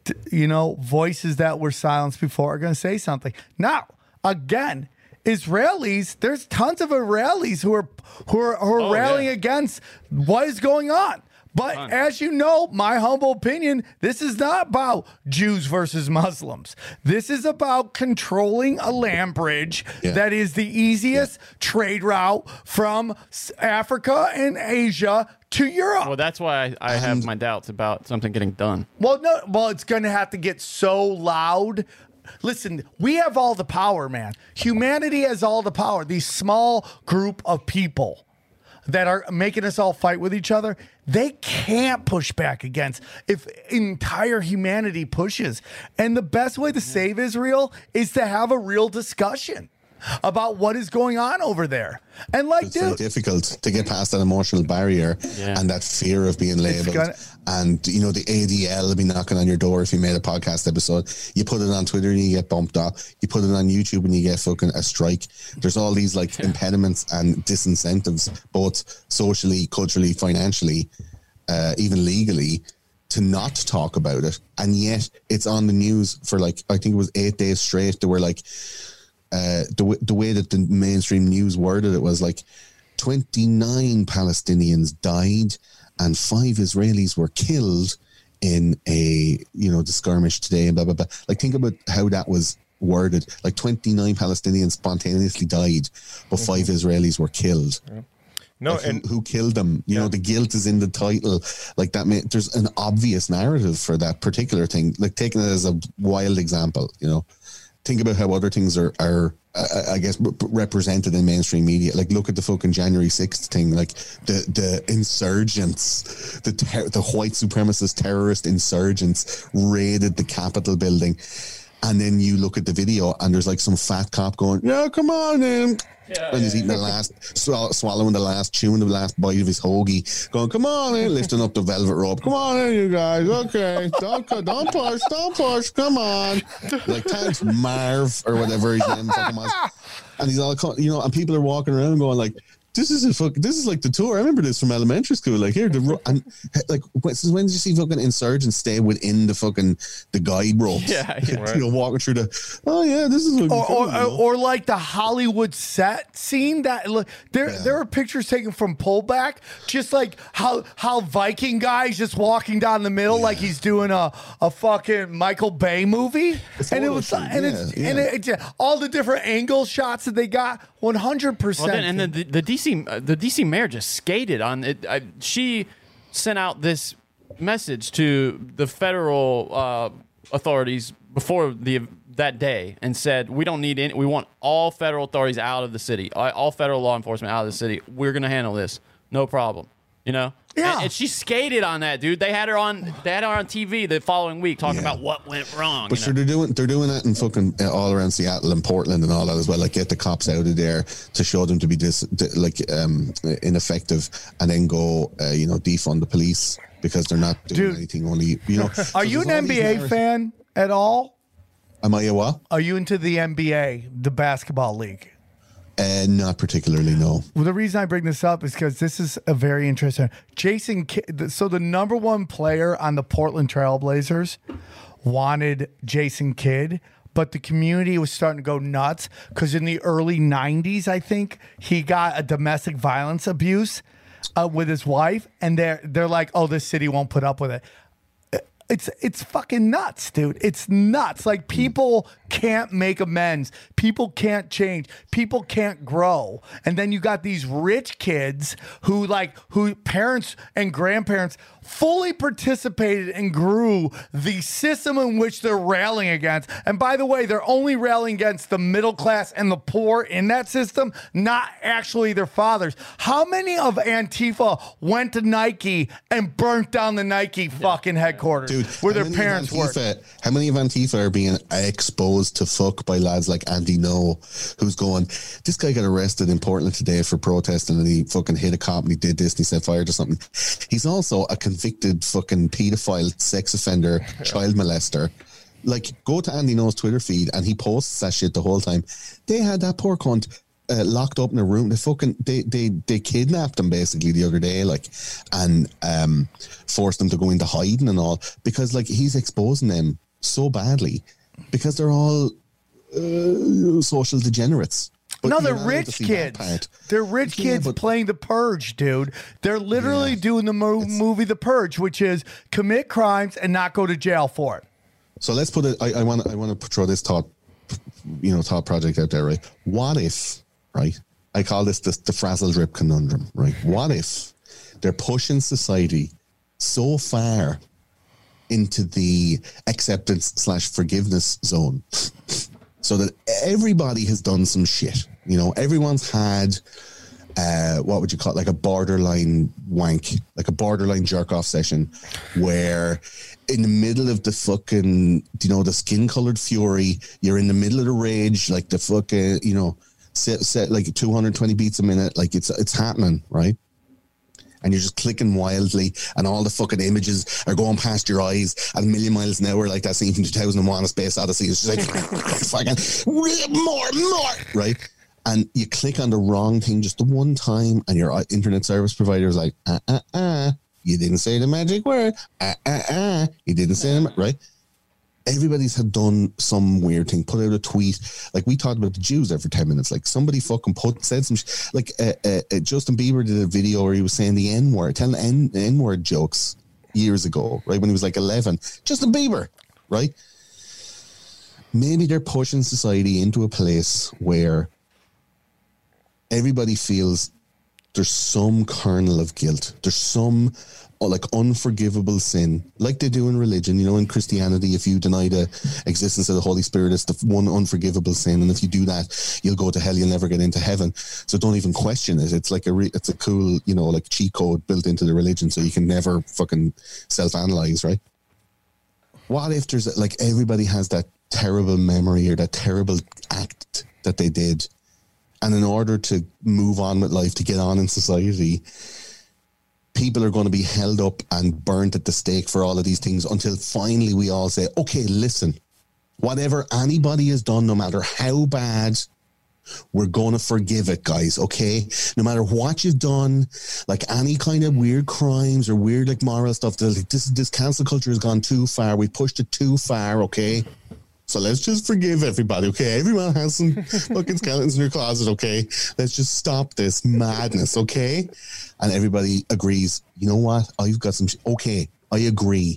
voices that were silenced before are going to say something. Now, again, Israelis, there's tons of Israelis who are rallying against what is going on. But as you know, my humble opinion, this is not about Jews versus Muslims. This is about controlling a land bridge that is the easiest trade route from Africa and Asia to Europe. Well, that's why I have my doubts about something getting done. Well, it's going to have to get so loud. Listen, we have all the power, man. Humanity has all the power. These small group of people that are making us all fight with each other, they can't push back against if entire humanity pushes. And the best way to save Israel is to have a real discussion about what is going on over there. And it's very difficult to get past that emotional barrier and that fear of being labeled. And the ADL will be knocking on your door if you made a podcast episode. You put it on Twitter and you get bumped off. You put it on YouTube and you get fucking a strike. There's all these like impediments and disincentives, both socially, culturally, financially, even legally, to not talk about it. And yet it's on the news for like, I think it was 8 days straight. They were like, the way that the mainstream news worded it was like 29 Palestinians died and 5 Israelis were killed in the skirmish today and blah, blah, blah. Like, think about how that was worded. Like 29 Palestinians spontaneously died, but 5 Israelis were killed. Yeah. No, like who killed them? You know, the guilt is in the title. Like that, there's an obvious narrative for that particular thing. Like taking it as a wild example, think about how other things are I guess, represented in mainstream media. Like, look at the fucking January 6th thing. Like, the insurgents, the white supremacist terrorist insurgents raided the Capitol building. And then you look at the video and there's like some fat cop going, yeah, come on in. And he's eating swallowing the last, chewing the last bite of his hoagie, going, come on in, lifting up the velvet rope. Come on in, you guys. Okay. Don't push. Come on. Like, thanks, Marv, or whatever his name fucking was. And he's all, and people are walking around going like, this is like the tour. I remember this from elementary school. Like, here, when did you see fucking insurgents stay within the guide ropes? Walking through this is or like the Hollywood set scene that there are pictures taken from pullback, just like how Viking guy's just walking down the middle like he's doing a fucking Michael Bay movie, and it's all the different angle shots that they got. 100%. Well, and then the DC mayor just skated on it. She sent out this message to the federal authorities before that day and said, we don't need any. We want all federal authorities out of the city, all federal law enforcement out of the city. We're going to handle this, no problem. Yeah, and she skated on that, dude. They had her on TV the following week talking about what went wrong. But sure, they're doing that in fucking all around Seattle and Portland and all that as well. Like, get the cops out of there to show them to be ineffective, and then go defund the police because they're not doing anything. Only Are you an NBA fan at all? Am I a what? Are you into the NBA, the basketball league? Not particularly, no. Well, the reason I bring this up is because this is a very interesting. Jason Kidd, so the number one player on the Portland Trail Blazers wanted Jason Kidd, but the community was starting to go nuts because in the early 90s, I think, he got a domestic violence abuse with his wife, and they're like, oh, this city won't put up with it. It's fucking nuts, dude. It's nuts. Like, people can't make amends. People can't change. People can't grow. And then you got these rich kids who parents and grandparents fully participated and grew the system in which they're railing against. And by the way, they're only railing against the middle class and the poor in that system, not actually their fathers. How many of Antifa went to Nike and burnt down the Nike fucking headquarters? Dude, where how their many of parents work. How many of Antifa are being exposed to fuck by lads like Andy No, who's going, this guy got arrested in Portland today for protesting and he fucking hit a cop and he did this and he set fire to something. He's also a convicted fucking pedophile, sex offender, child molester. Like, go to Andy No's Twitter feed and he posts that shit the whole time. They had that poor cunt locked up in a room. They kidnapped him basically the other day, like, and forced them to go into hiding and all, because like he's exposing them so badly because they're all social degenerates. But no, they're you're not allowed to rich see that kids. part. They're rich Yeah, kids but- playing The Purge, dude. They're literally doing the movie The Purge, which is commit crimes and not go to jail for it. So let's put it. I want to throw this thought project out there, right? What if, right? I call this the frazzle drip conundrum, right? What if they're pushing society so far into the acceptance/forgiveness zone, so that everybody has done some shit. You know, everyone's had what would you call it? Like a borderline wank, like a borderline jerk off session, where in the middle of the fucking, the skin colored fury, you're in the middle of the rage, like the fucking, set like 220 beats a minute, like it's happening, right? And you're just clicking wildly, and all the fucking images are going past your eyes at a million miles an hour, like that scene from 2001: A Space Odyssey. It's just like fucking more, right? And you click on the wrong thing just the one time, and your internet service provider is like, you didn't say the magic word, you didn't say them, right? Everybody's had done some weird thing, put out a tweet. Like we talked about the Jews there for 10 minutes. Like somebody fucking said some like Justin Bieber did a video where he was saying the N-word, telling N-word jokes years ago, right? When he was like 11. Justin Bieber, right? Maybe they're pushing society into a place where everybody feels there's some kernel of guilt. There's some like unforgivable sin, like they do in religion. In Christianity, if you deny the existence of the Holy Spirit, it's the one unforgivable sin, and if you do that, you'll go to hell. You'll never get into heaven. So don't even question it. It's like it's a cool, like cheat code built into the religion, so you can never fucking self-analyze, right? What if there's like everybody has that terrible memory or that terrible act that they did, and in order to move on with life, to get on in society, people are going to be held up and burnt at the stake for all of these things until finally we all say, okay, listen, whatever anybody has done, no matter how bad, we're going to forgive it, guys, okay? No matter what you've done, like any kind of weird crimes or weird like moral stuff, like this cancel culture has gone too far. We pushed it too far, okay? So let's just forgive everybody, okay? Everyone has some fucking skeletons in your closet, okay? Let's just stop this madness, okay? And everybody agrees, you know what? I've got some okay, I agree.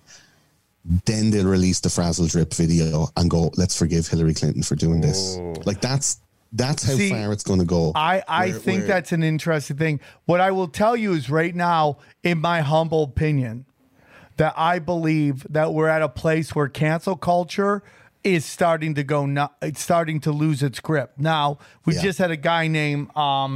Then they'll release the Frazzle Drip video and go, let's forgive Hillary Clinton for doing this. Like that's how far it's going to go. I think that's an interesting thing. What I will tell you is right now, in my humble opinion, that I believe that we're at a place where cancel culture is starting to go it's starting to lose its grip. Now, we just had a guy named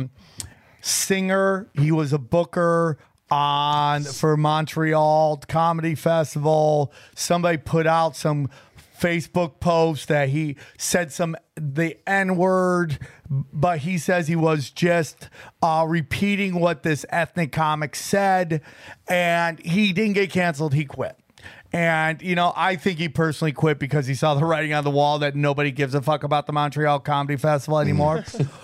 Singer. He was a booker for Montreal Comedy Festival. Somebody put out some Facebook post that he said the N-word, but he says he was just repeating what this ethnic comic said, and he didn't get canceled. He quit. And, I think he personally quit because he saw the writing on the wall that nobody gives a fuck about the Montreal Comedy Festival anymore.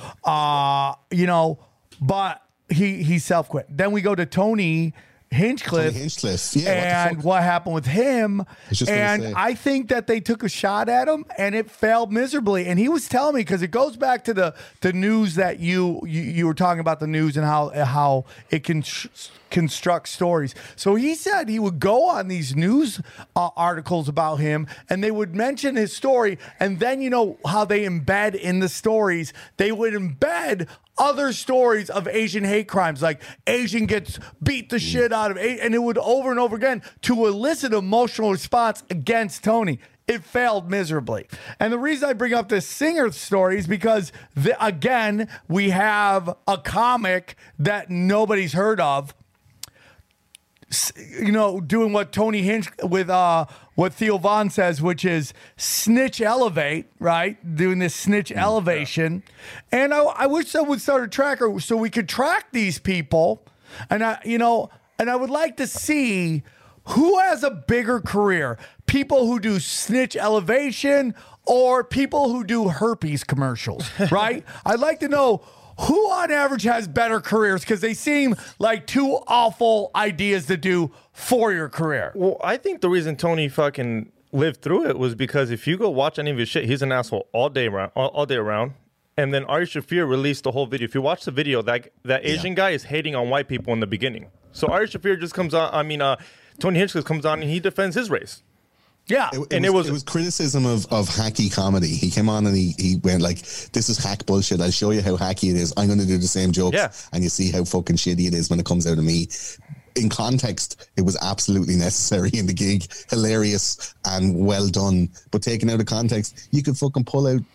But he self-quit. Then we go to Tony Hinchcliffe. Yeah, and what happened with him. And I think that they took a shot at him and it failed miserably. And he was telling me, because it goes back to the news that you were talking about, the news and how it can construct stories. So he said he would go on these news articles about him and they would mention his story. And then how they embed in the stories, they would embed other stories of Asian hate crimes, like Asian gets beat the shit out of, and it would over and over again to elicit emotional response against Tony. It failed miserably. And the reason I bring up this Singer story is because, again, we have a comic that nobody's heard of doing what Tony Hinch with what Theo Vaughn says, which is snitch elevate, right? Doing this snitch elevation. And I wish I would start a tracker so we could track these people. And I would like to see who has a bigger career, people who do snitch elevation or people who do herpes commercials, right? I'd like to know who on average has better careers, because they seem like two awful ideas to do for your career. Well, I think the reason Tony fucking lived through it was because if you go watch any of his shit, he's an asshole all day around. And then Ari Shaffir released the whole video. If you watch the video, that Asian guy is hating on white people in the beginning. So Ari Shaffir just comes on. Tony Hinchcliffe comes on and he defends his race. Yeah, it was criticism of hacky comedy. He came on and he went like, "This is hack bullshit. I'll show you how hacky it is. I'm going to do the same jokes, and you see how fucking shitty it is when it comes out of me." In context, it was absolutely necessary in the gig, hilarious and well done. But taken out of context, you could fucking pull out,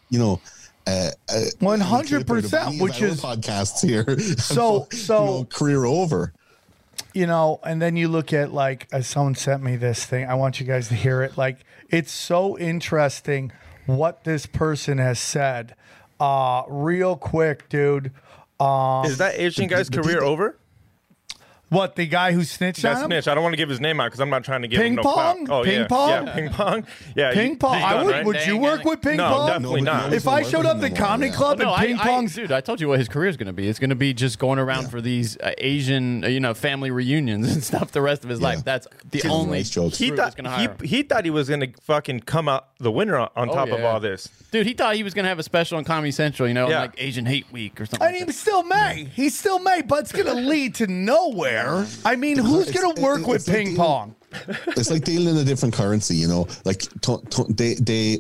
100%, which is podcasts here. So career over. And then you look at, like, as someone sent me this thing, I want you guys to hear it. Like, it's so interesting what this person has said. Real quick, dude. Is that Asian guy's career over? What, the guy who snitched on him? Snitch. I don't want to give his name out because I'm not trying to give him no Pong? clout. Oh, Ping Pong? Yeah, Ping Pong. Yeah, Ping Pong. he's done, right? Would you work with Ping No, Pong? definitely not. If I showed up at the comedy club and Ping Pong's... Dude, I told you what his career is going to be. It's going to be just going around for these Asian, family reunions and stuff the rest of his life. That's the only jokes. He thought he was going to fucking come out the winner on top of all this. Dude, he thought he was going to have a special on Comedy Central, like Asian Hate Week or something. And he still may. He still may, but it's going to lead to nowhere. I mean, who's going to work with Ping Pong? It's like dealing in a different currency, Like they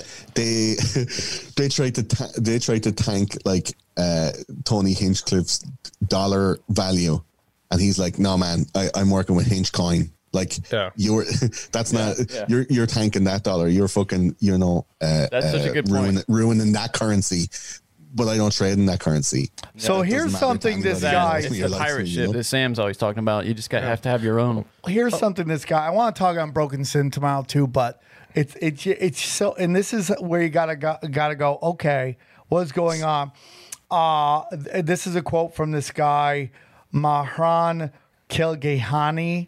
tried to tank like Tony Hinchcliffe's dollar value, and he's like, "No, man, I'm working with Hinch coin." Like you're tanking that dollar. You're fucking, that's such a good point. Ruining that currency. But I don't trade in that currency. So here's something this guy... It's the pirate shit that Sam's always talking about. You just have to have your own. Here's something this guy... I want to talk on Broken Sin tomorrow too, but it's so... And this is where you gotta go, okay, what's going on? This is a quote from this guy, Mahran Kilgahani,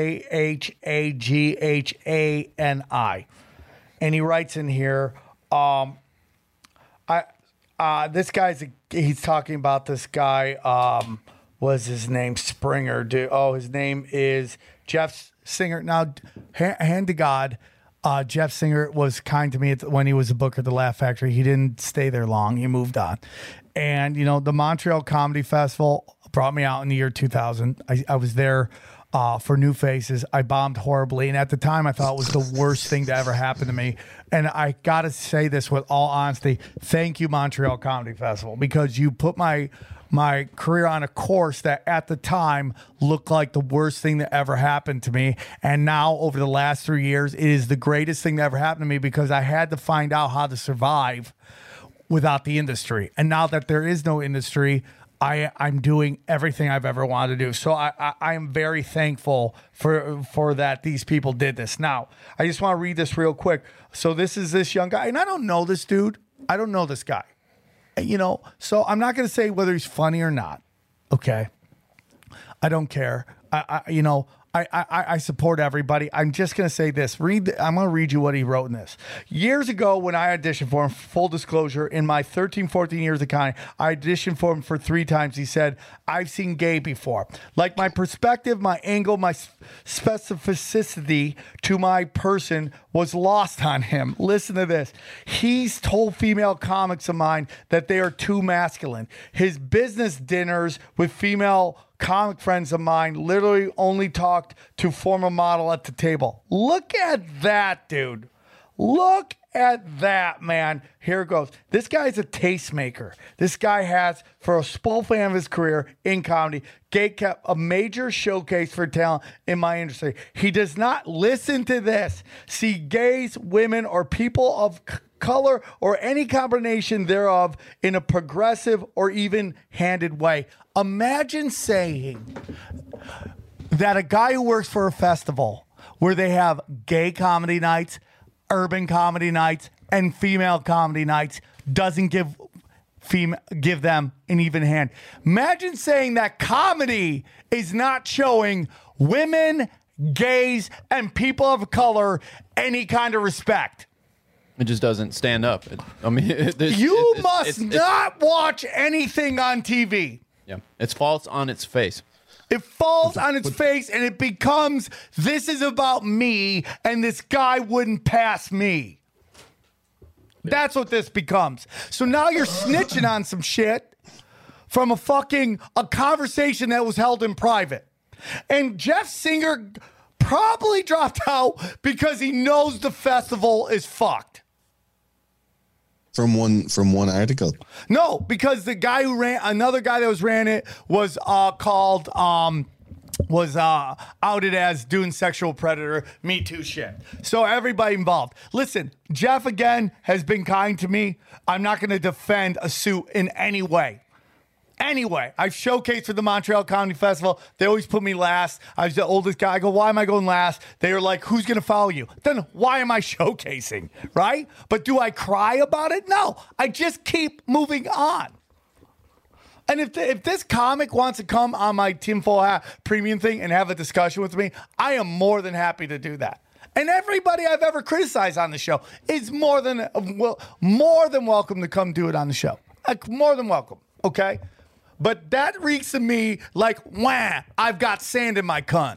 Khaghani. And he writes in here... this guy's he's talking about this guy. Was his name Springer? His name is Jeff Singer. Now, hand to God, Jeff Singer was kind to me when he was a booker at the Laugh Factory. He didn't stay there long. He moved on. And the Montreal Comedy Festival brought me out in the year 2000. I was there for New Faces. I bombed horribly, and at the time I thought it was the worst thing to ever happen to me. And I gotta say this with all honesty, thank you, Montreal Comedy Festival, because you put my career on a course that at the time looked like the worst thing that ever happened to me. And now over the last 3 years, it is the greatest thing that ever happened to me, because I had to find out how to survive without the industry. And now that there is no industry, I'm doing everything I've ever wanted to do. So I am very thankful for that these people did this. Now, I just want to read this real quick. So this is this young guy, and I don't know this dude. I don't know this guy. So I'm not going to say whether he's funny or not. Okay. I don't care. I support everybody. I'm just going to say this. I'm going to read you what he wrote in this. Years ago, when I auditioned for him, full disclosure, in my 13, 14 years of comedy, I auditioned for him for 3 times. He said, "I've seen gay before." Like, my perspective, my angle, my specificity to my person was lost on him. Listen to this. He's told female comics of mine that they are too masculine. His business dinners with female comic friends of mine literally only talked to former model at the table. Look at that, dude. Look at that, man. Here it goes. This guy's a tastemaker. This guy has, for a small fan of his career in comedy, kept a major showcase for talent in my industry. He does not, listen to this, see gays, women, or people of color or any combination thereof in a progressive or even handed way. Imagine saying that a guy who works for a festival where they have gay comedy nights, urban comedy nights, and female comedy nights doesn't give them an even hand. Imagine saying that comedy is not showing women, gays, and people of color any kind of respect. It just doesn't stand up. You must not watch anything on TV. Yeah, it's false on its face. It falls on its face and it becomes, this is about me and this guy wouldn't pass me. That's what this becomes. So now you're snitching on some shit from a conversation that was held in private. And Jeff Singer probably dropped out because he knows the festival is fucked. From one article. No, because the guy who another guy that ran it was outed as doing sexual predator, Me Too shit. So everybody involved. Listen, Jeff again has been kind to me. I'm not going to defend a suit in any way. Anyway, I've showcased for the Montreal Comedy Festival. They always put me last. I was the oldest guy. I go, why am I going last? They were like, who's going to follow you? Then why am I showcasing, right? But do I cry about it? No. I just keep moving on. And if this comic wants to come on my tinfoil hat premium thing and have a discussion with me, I am more than happy to do that. And everybody I've ever criticized on the show is more than welcome to come do it on the show. More than welcome, okay? But that reeks to me like, wah, I've got sand in my cunt.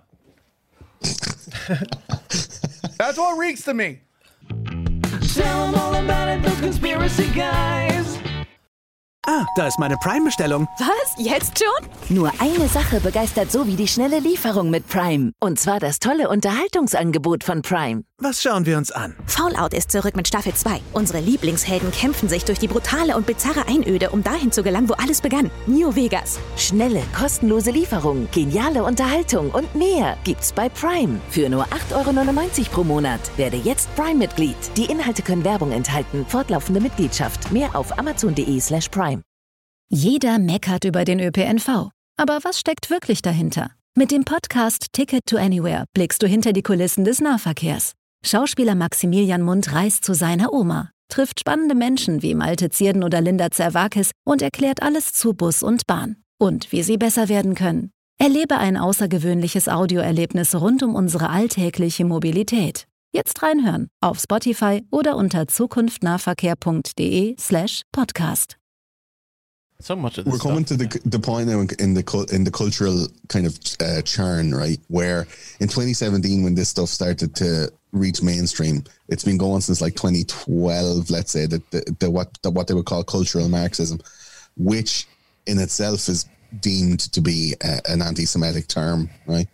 That's what reeks to me. Tell them all about it, those conspiracy guys. Ah, da ist meine Prime-Bestellung. Was? Jetzt schon? Nur eine Sache begeistert so wie die schnelle Lieferung mit Prime. Und zwar das tolle Unterhaltungsangebot von Prime. Was schauen wir uns an? Fallout ist zurück mit Staffel 2. Unsere Lieblingshelden kämpfen sich durch die brutale und bizarre Einöde, um dahin zu gelangen, wo alles begann. New Vegas. Schnelle, kostenlose Lieferung, geniale Unterhaltung und mehr gibt's bei Prime. Für nur 8,99 € pro Monat. Werde jetzt Prime-Mitglied. Die Inhalte können Werbung enthalten. Fortlaufende Mitgliedschaft. Mehr auf amazon.de/Prime. Jeder meckert über den ÖPNV. Aber was steckt wirklich dahinter? Mit dem Podcast Ticket to Anywhere blickst du hinter die Kulissen des Nahverkehrs. Schauspieler Maximilian Mundt reist zu seiner Oma, trifft spannende Menschen wie Malte Zierden oder Linda Zerwakis und erklärt alles zu Bus und Bahn. Und wie sie besser werden können. Erlebe ein außergewöhnliches Audioerlebnis rund um unsere alltägliche Mobilität. Jetzt reinhören auf Spotify oder unter zukunftnahverkehr.de/podcast. So much of this we're coming to the point now in the cultural kind of churn, right? Where in 2017, when this stuff started to reach mainstream, it's been going since like 2012. Let's say that what they would call cultural Marxism, which in itself is deemed to be an anti-Semitic term, right?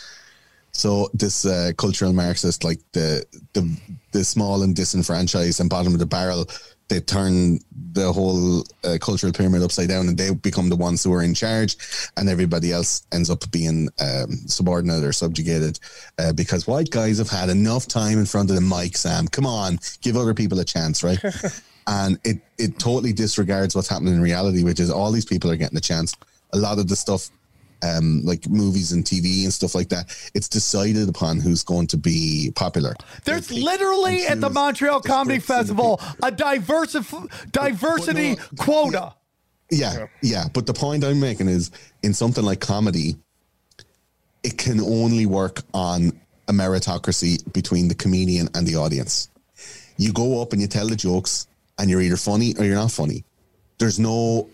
So this cultural Marxist, like the small and disenfranchised and bottom of the barrel, they turn the whole cultural pyramid upside down and they become the ones who are in charge, and everybody else ends up being subordinate or subjugated because white guys have had enough time in front of the mic, Sam. Come on, give other people a chance, right? And it totally disregards what's happening in reality, which is all these people are getting a chance. A lot of the stuff, like movies and TV and stuff like that, it's decided upon who's going to be popular. There's literally at the Montreal Comedy Festival a diversity quota. Yeah. But the point I'm making is, in something like comedy, it can only work on a meritocracy between the comedian and the audience. You go up and you tell the jokes, and you're either funny or you're not funny. There's no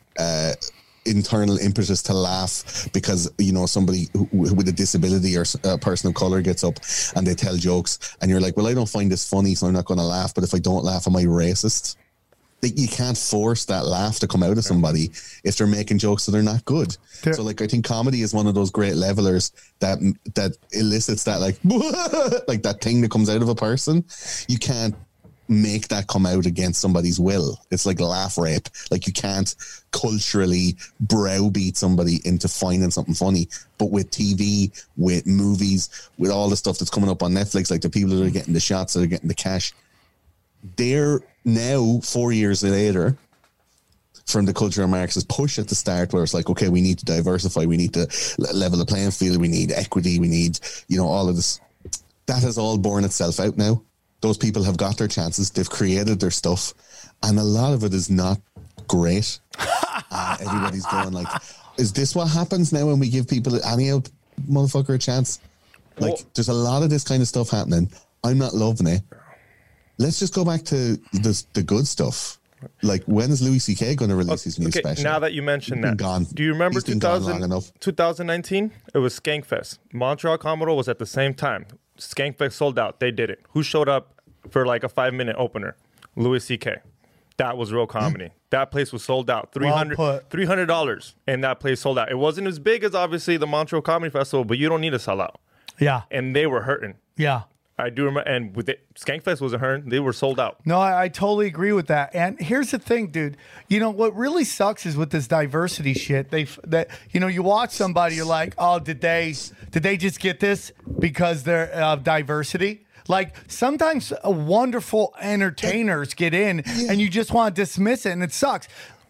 internal impetus to laugh because, you know, somebody with a disability or a person of color gets up and they tell jokes and you're like, well, I don't find this funny, so I'm not going to laugh. But if I don't laugh, am I racist? You can't force that laugh to come out of somebody if they're making jokes that are not good. So like, I think comedy is one of those great levelers that elicits that like that thing that comes out of a person. You can't make that come out against somebody's will. It's like laugh rape. Like, you can't culturally browbeat somebody into finding something funny. But with TV, with movies, with all the stuff that's coming up on Netflix, like the people that are getting the shots, that are getting the cash, they're now 4 years later from the cultural Marxist push at the start, where it's like, okay, we need to diversify, we need to level the playing field, we need equity, we need, all of this. That has all borne itself out now. Those people have got their chances. They've created their stuff, and a lot of it is not great. Everybody's going like, is this what happens now when we give people any old motherfucker a chance? Like, there's a lot of this kind of stuff happening. I'm not loving it. Let's just go back to the good stuff. Like, when is Louis C.K. going to release his new special? Now that you mentioned that, do you remember 2019? It was Skankfest. Montreal Commodore was at the same time. Skankfest sold out. They did it. Who showed up for like a 5-minute opener? Louis C.K. That was real comedy. That place was sold out. $300, and that place sold out. It wasn't as big as obviously the Montreal Comedy Festival, but you don't need to sell out. Yeah. And they were hurting. Yeah. I do remember, and with it, Skankfest wasn't hurting. They were sold out. No, I totally agree with that. And here's the thing, dude. What really sucks is with this diversity shit. You watch somebody, you're like, oh, did they just get this because they're diversity? Like, sometimes wonderful entertainers get in, and you just want to dismiss it, and it sucks.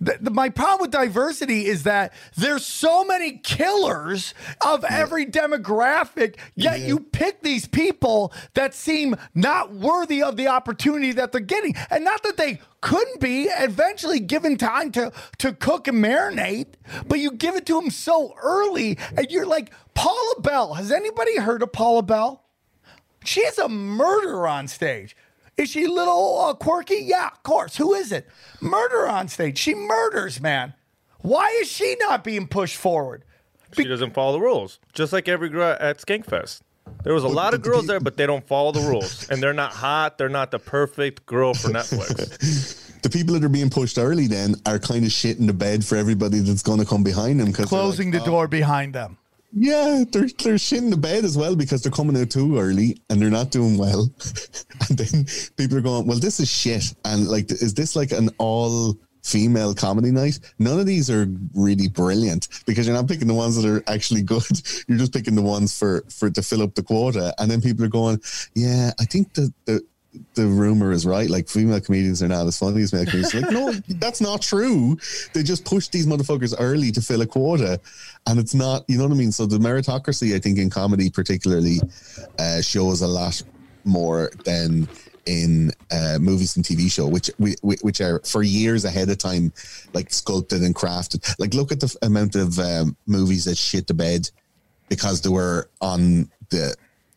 My problem with diversity is that there's so many killers of every demographic, yet you pick these people that seem not worthy of the opportunity that they're getting. And not that they couldn't be eventually given time to cook and marinate, but you give it to them so early, and you're like, Paula Bell. Has anybody heard of Paula Bell? She is a murderer on stage. Is she a little quirky? Yeah, of course. Who is it? Murder on stage. She murders, man. Why is she not being pushed forward? She doesn't follow the rules. Just like every girl at Skankfest. There was a lot of girls there, but they don't follow the rules. And they're not hot. They're not the perfect girl for Netflix. The people that are being pushed early then are kind of shitting the bed for everybody that's going to come behind them. Closing the door behind them. Yeah, they're shitting the bed as well because they're coming out too early and they're not doing well. And then people are going, well, this is shit. And like, is this like an all-female comedy night? None of these are really brilliant because you're not picking the ones that are actually good. You're just picking the ones for to fill up the quota. And then people are going, yeah, I think the rumor is right. Like, female comedians are not as funny as male comedians. Like, no, that's not true. They just pushed these motherfuckers early to fill a quota, and it's not. You know what I mean? So the meritocracy, I think, in comedy particularly, shows a lot more than in movies and TV show, which are for years ahead of time, like sculpted and crafted. Like, look at the amount of movies that shit the bed because they were on the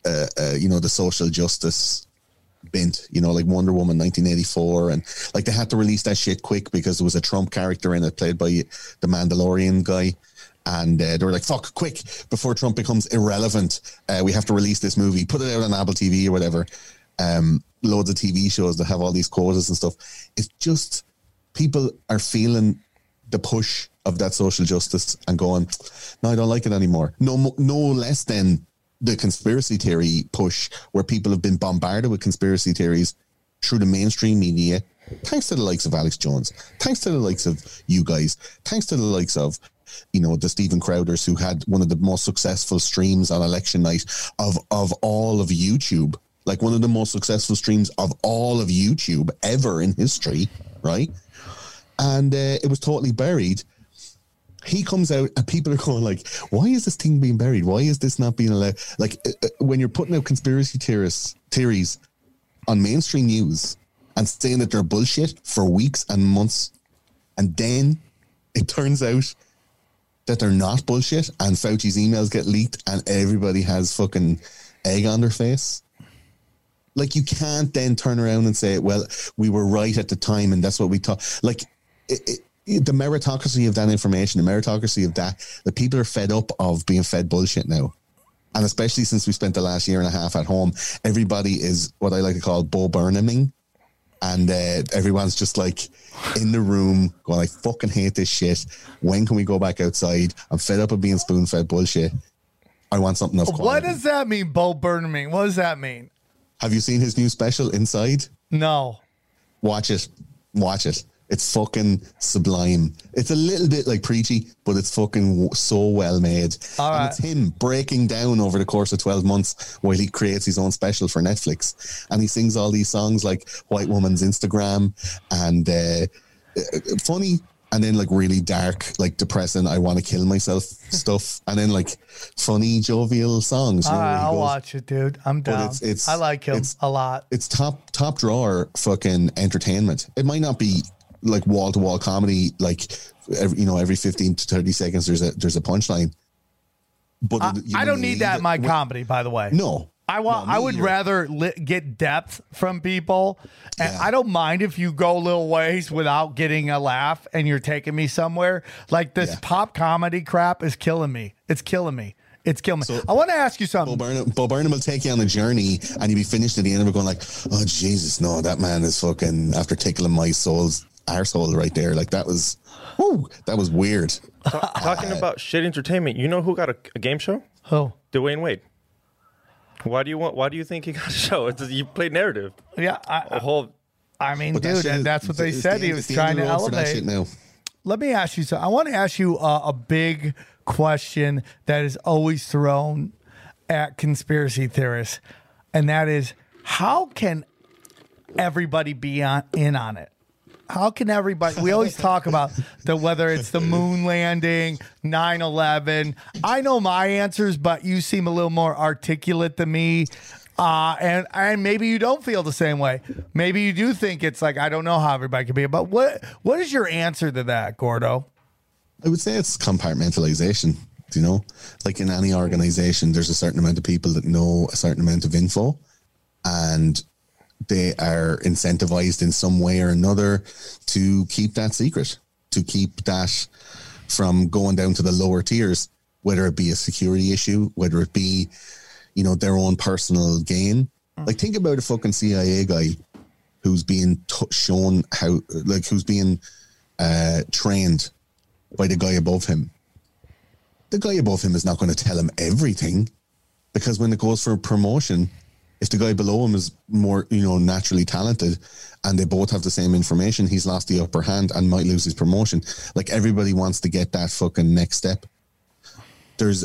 the social justice bent, like Wonder Woman 1984, and like they had to release that shit quick because there was a Trump character in it played by the Mandalorian guy, and they were like, fuck, quick, before Trump becomes irrelevant, we have to release this movie, put it out on Apple TV or whatever. Loads of TV shows that have all these quotas and stuff. It's just people are feeling the push of that social justice and going, no, I don't like it anymore. No less than the conspiracy theory push, where people have been bombarded with conspiracy theories through the mainstream media, thanks to the likes of Alex Jones, thanks to the likes of you guys, thanks to the likes of, the Stephen Crowders, who had one of the most successful streams on election night of all of YouTube, like one of the most successful streams of all of YouTube ever in history, right? And it was totally buried. He comes out and people are going like, why is this thing being buried? Why is this not being allowed? Like, when you're putting out conspiracy theories on mainstream news and saying that they're bullshit for weeks and months, and then it turns out that they're not bullshit and Fauci's emails get leaked and everybody has fucking egg on their face. Like, you can't then turn around and say, well, we were right at the time and that's what we thought. Like, the meritocracy of that information, the meritocracy of that people are fed up of being fed bullshit now. And especially since we spent the last year and a half at home, everybody is what I like to call Bo Burnhaming. And everyone's just like in the room going, I fucking hate this shit. When can we go back outside? I'm fed up of being spoon-fed bullshit. I want something of quality. What does that mean, Bo Burnhaming? What does that mean? Have you seen his new special, Inside? No. Watch it. It's fucking sublime. It's a little bit like preachy, but it's fucking so well made. All right. And it's him breaking down over the course of 12 months while he creates his own special for Netflix. And he sings all these songs like White Woman's Instagram and funny, and then like really dark, like depressing, I want to kill myself stuff, and then like funny, jovial songs. You know, I'll watch it, dude. I'm down. I like him a lot. It's top drawer fucking entertainment. It might not be like wall to wall comedy, like every 15 to 30 seconds there's a punchline. But I don't need that in my comedy, by the way. No. I would rather get depth from people, and I don't mind if you go a little ways without getting a laugh and you're taking me somewhere. Like this pop comedy crap is killing me. It's killing me. So, I want to ask you something. Bo Burnham will take you on a journey, and you'll be finished at the end of it going like, oh Jesus, no, that man is fucking after tickling my soul's arsehole right there. Like that was weird. Talking about shit entertainment, you know who got a game show? Who? Dwayne Wade. Why do you think he got a show? You played narrative. Yeah, that's what they said. He was trying to elevate. Let me ask you something. I want to ask you a big question that is always thrown at conspiracy theorists, and that is, how can everybody be in on it? How can everybody? We always talk about whether it's the moon landing, 9/11. I know my answers, but you seem a little more articulate than me. And maybe you don't feel the same way. Maybe you do think it's like, I don't know how everybody can be. But what is your answer to that, Gordo? I would say it's compartmentalization. You know, like in any organization, there's a certain amount of people that know a certain amount of info, and they are incentivized in some way or another to keep that secret, to keep that from going down to the lower tiers, whether it be a security issue, whether it be, their own personal gain. Like, think about a fucking CIA guy who's being shown who's being trained by the guy above him. The guy above him is not going to tell him everything, because when it goes for a promotion, if the guy below him is more, naturally talented and they both have the same information, he's lost the upper hand and might lose his promotion. Like, everybody wants to get that fucking next step. There's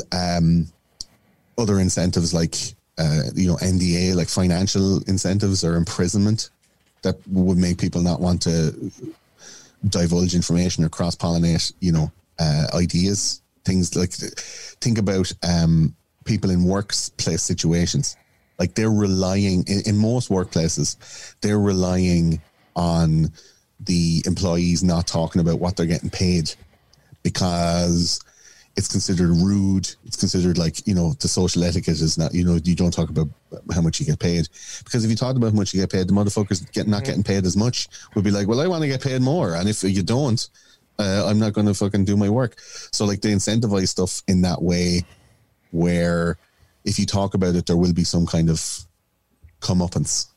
other incentives like, NDA, like financial incentives or imprisonment that would make people not want to divulge information or cross-pollinate, ideas. Things like, think about people in workplace situations. Like, they're relying, in most workplaces, they're relying on the employees not talking about what they're getting paid, because it's considered rude. It's considered like, the social etiquette is not, you don't talk about how much you get paid. Because if you talk about how much you get paid, the motherfuckers not getting paid as much would be like, well, I want to get paid more. And if you don't, I'm not going to fucking do my work. So, like, they incentivize stuff in that way where if you talk about it, there will be some kind of comeuppance.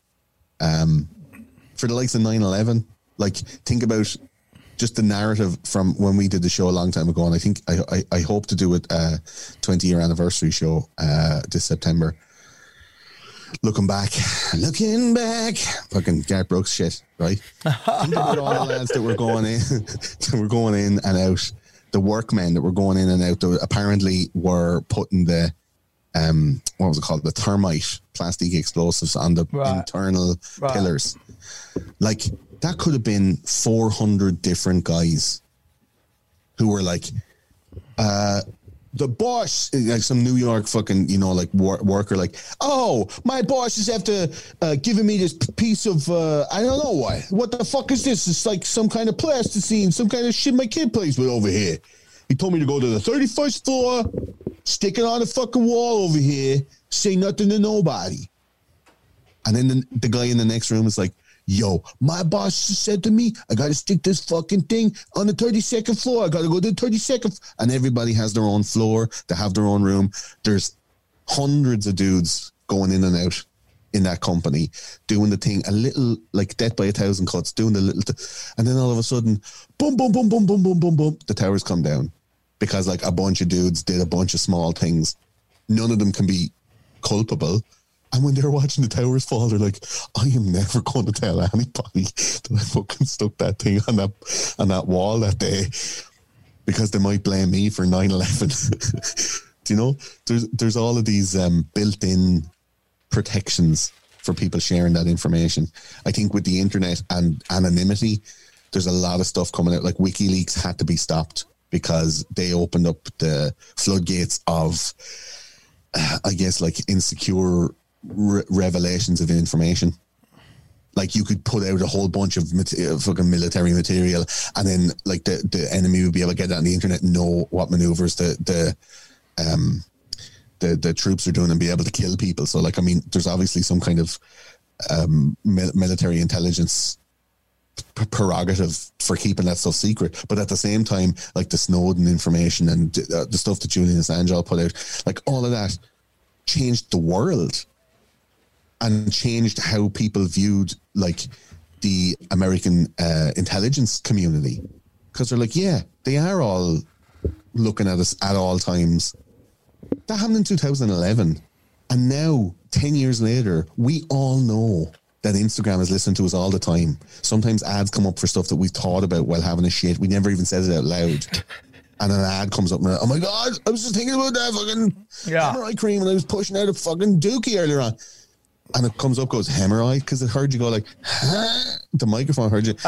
For the likes of 9/11, like, think about just the narrative from when we did the show a long time ago, and I think I hope to do it 20-year anniversary show this September. Looking back, fucking Garth Brooks shit, right? Think about all the lads that were going in and out, the workmen that were going in and out, that apparently were putting the what was it called? The thermite plastic explosives on the internal pillars. Like, that could have been 400 different guys who were like, the boss, like some New York fucking, worker, like, oh, my boss is after giving me this piece of, I don't know what the fuck is this? It's like some kind of plasticine, some kind of shit my kid plays with over here. He told me to go to the 31st floor, stick it on the fucking wall over here, say nothing to nobody. And then the guy in the next room is like, yo, my boss just said to me, I got to stick this fucking thing on the 32nd floor. I got to go to the 32nd. And everybody has their own floor. They have their own room. There's hundreds of dudes going in and out in that company, doing the thing, a little like Death by a Thousand Cuts, doing the little, and then all of a sudden, boom, boom, boom, boom, boom, boom, boom, boom, the towers come down. Because like a bunch of dudes did a bunch of small things. None of them can be culpable. And when they're watching the towers fall, they're like, I am never going to tell anybody that I fucking stuck that thing on that wall that day, because they might blame me for 9/11. Do you know? There's all of these built-in protections for people sharing that information. I think with the internet and anonymity, there's a lot of stuff coming out. Like WikiLeaks had to be stopped because they opened up the floodgates of, I guess, like insecure revelations of information. Like you could put out a whole bunch of fucking military material, and then like the enemy would be able to get that on the internet and know what maneuvers the troops are doing and be able to kill people. So like, I mean, there's obviously some kind of military intelligence prerogative for keeping that stuff secret, but at the same time, like the Snowden information and the stuff that Julian Assange all put out, like all of that changed the world and changed how people viewed like the American intelligence community, because they're like, yeah, they are all looking at us at all times. That happened in 2011, and now 10 years later, we all know that Instagram is listening to us all the time. Sometimes ads come up for stuff that we thought about while having a shit. We never even said it out loud. And an ad comes up and oh my God, I was just thinking about that fucking hemorrhoid cream and I was pushing out a fucking dookie earlier on. And it comes up, goes hemorrhoid, because it heard you go like, the microphone heard you.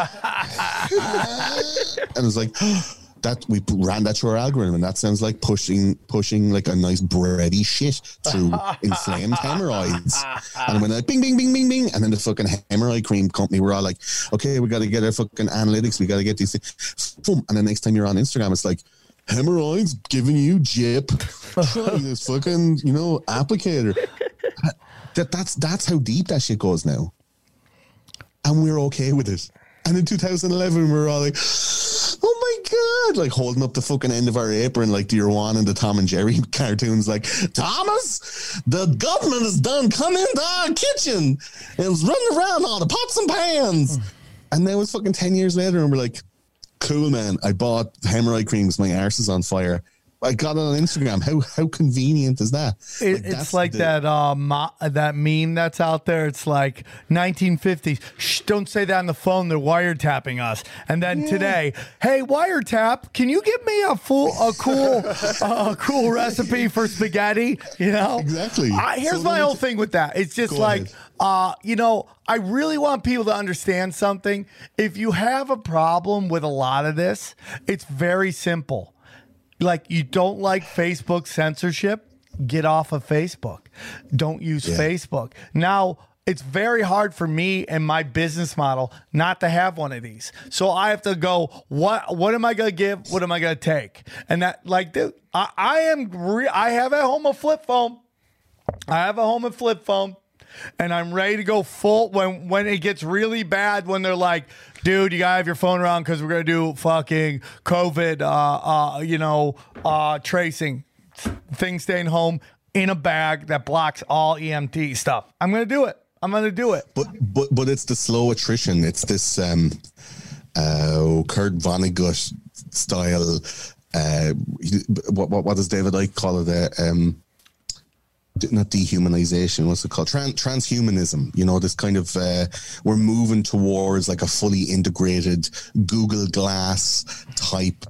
And it's like, that we ran that through our algorithm, and that sounds like pushing like a nice bready shit through inflamed hemorrhoids. And it went like bing, bing, bing, bing, bing. And then the fucking hemorrhoid cream company were all like, okay, we got to get our fucking analytics. We got to get these things. Boom. And the next time you're on Instagram, it's like, hemorrhoids giving you jip. Try this fucking, applicator. That's how deep that shit goes now. And we're okay with it. And in 2011, we were all like, oh my God, like holding up the fucking end of our apron like the Irwan and the Tom and Jerry cartoons, like, Thomas, the government is done come into our kitchen and was running around all the pots and pans. And now it's fucking 10 years later and we're like, cool, man, I bought hemorrhoid creams, my arse is on fire. I got it on Instagram. How convenient is that? It's like that that meme that's out there. It's like 1950s. Shh, don't say that on the phone. They're wiretapping us. And then today, hey, wiretap, can you give me a cool recipe for spaghetti? Exactly. Here's my whole thing with that. It's just I really want people to understand something. If you have a problem with a lot of this, it's very simple. Like, you don't like Facebook censorship, get off of Facebook. Don't use Facebook. Now, it's very hard for me and my business model not to have one of these. So I have to go, what am I going to give? What am I going to take? And that, like, dude, I have at home a flip phone. And I'm ready to go full when it gets really bad, when they're like, dude, you gotta have your phone around because we're gonna do fucking COVID, tracing. Things staying home in a bag that blocks all EMT stuff. I'm gonna do it. But it's the slow attrition. It's this Kurt Vonnegut style. What does David Icke call it? Not dehumanization, what's it called? Transhumanism. This kind of we're moving towards like a fully integrated Google Glass type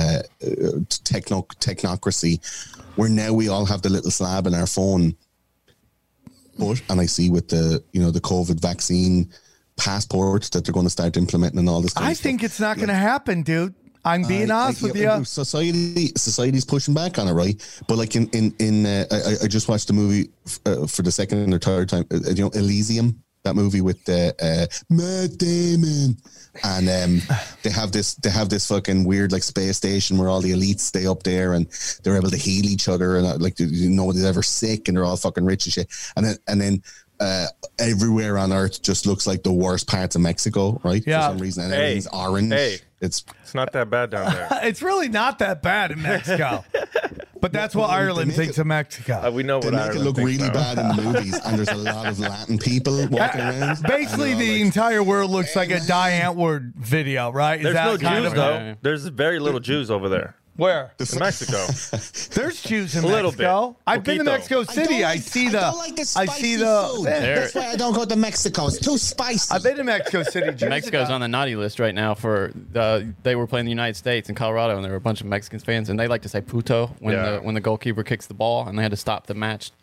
technocracy, where now we all have the little slab in our phone. And I see with the the COVID vaccine passport that they're going to start implementing and all this kind of stuff. I think it's not going to happen, dude. I'm being honest with you. Society's pushing back on it, right? But like I just watched the movie for the second or third time. Elysium, that movie with Matt Damon, and they have this fucking weird like space station where all the elites stay up there and they're able to heal each other, and like nobody's ever sick and they're all fucking rich and shit. And then everywhere on Earth just looks like the worst parts of Mexico, right? Yeah. For some reason, and everything's orange. It's not that bad down there. It's really not that bad in Mexico. But that's what Ireland thinks of Mexico. We know what Ireland thinks. They make it look really bad in the movies, and there's a lot of Latin people walking around. Basically, the entire world looks like a Die Antwoord video, right? There's no Jews, though. There's very little Jews over there. Where? In Mexico. There's Jews in Mexico. A little bit. I've been to Mexico City. I see the. That's why I don't go to Mexico. It's too spicy. I've been to Mexico City. Mexico's on the naughty list right now for they were playing the United States in Colorado, and there were a bunch of Mexican fans, and they like to say puto when the goalkeeper kicks the ball, and they had to stop the match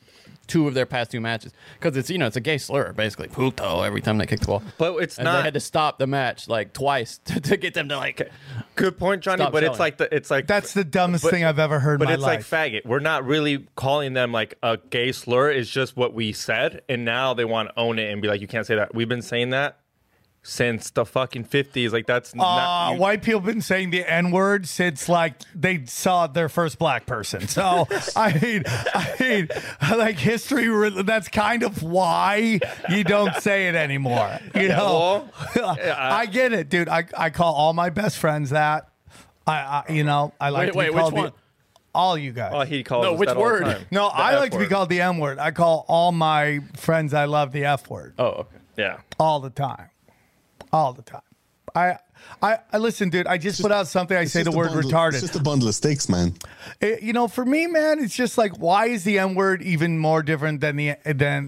2 of their past 2 matches because it's it's a gay slur basically, puto, every time they kick the ball. But it's and not. They had to stop the match like twice to get them to like. Good point, Johnny. Stop but showing. it's like That's the dumbest thing I've ever heard in But my it's life. like faggot. We're not really calling them like a gay slur. It's just what we said, and now they want to own it and be like, you can't say that. We've been saying that since the fucking 50s. Like that's not. White people have been saying the N-word since like they saw their first black person. So I mean, like history. That's kind of why you don't say it anymore. You know, I get it, dude. I call all my best friends that. I like to be which called one? all you guys. Oh, he calls No, us which that all the word? time. No, The I like F to be word. called the M-word. I call all my friends I love the F word. Oh, okay. Yeah. All the time. All the time. I listen, dude. I just put out something. I say the word retarded. It's just a bundle of sticks, man. For me, man, it's just like, why is the N word even more different than the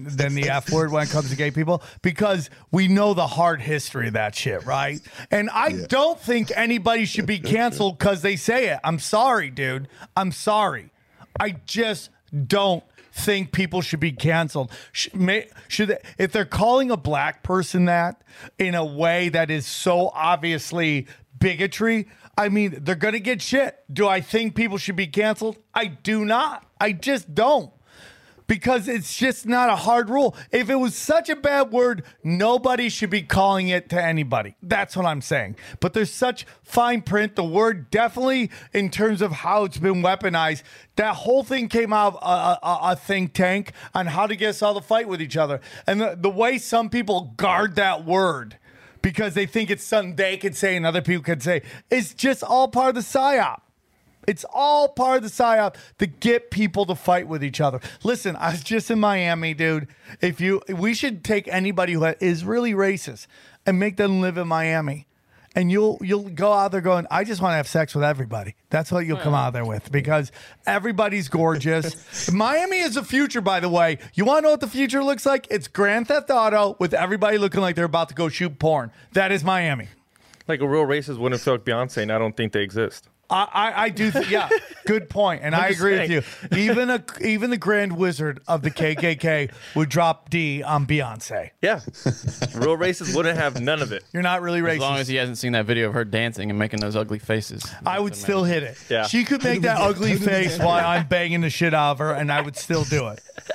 F word when it comes to gay people? Because we know the hard history of that shit, right? And I don't think anybody should be canceled because they say it. I'm sorry, dude. I'm sorry. I just don't think people should be canceled. Should they, if they're calling a black person that in a way that is so obviously bigotry, I mean, they're going to get shit. Do I think people should be canceled? I do not. I just don't. Because it's just not a hard rule. If it was such a bad word, nobody should be calling it to anybody. That's what I'm saying. But there's such fine print. The word definitely, in terms of how it's been weaponized, that whole thing came out of a think tank on how to get us all to fight with each other. And the way some people guard that word because they think it's something they could say and other people could say, is just all part of the PSYOP. It's all part of the PSYOP to get people to fight with each other. Listen, I was just in Miami, dude. We should take anybody who is really racist and make them live in Miami. And you'll go out there going, I just want to have sex with everybody. That's what you'll come out there with because everybody's gorgeous. Miami is the future, by the way. You want to know what the future looks like? It's Grand Theft Auto with everybody looking like they're about to go shoot porn. That is Miami. Like a real racist wouldn't fuck Beyonce, and I don't think they exist. I do. Yeah, good point. And I agree with you. Even the Grand Wizard of the KKK would drop D on Beyonce. Yeah. Real racists wouldn't have none of it. You're not really racist. As long as he hasn't seen that video of her dancing and making those ugly faces. I would still hit it. Yeah. She could make that ugly face while I'm banging the shit out of her, and I would still do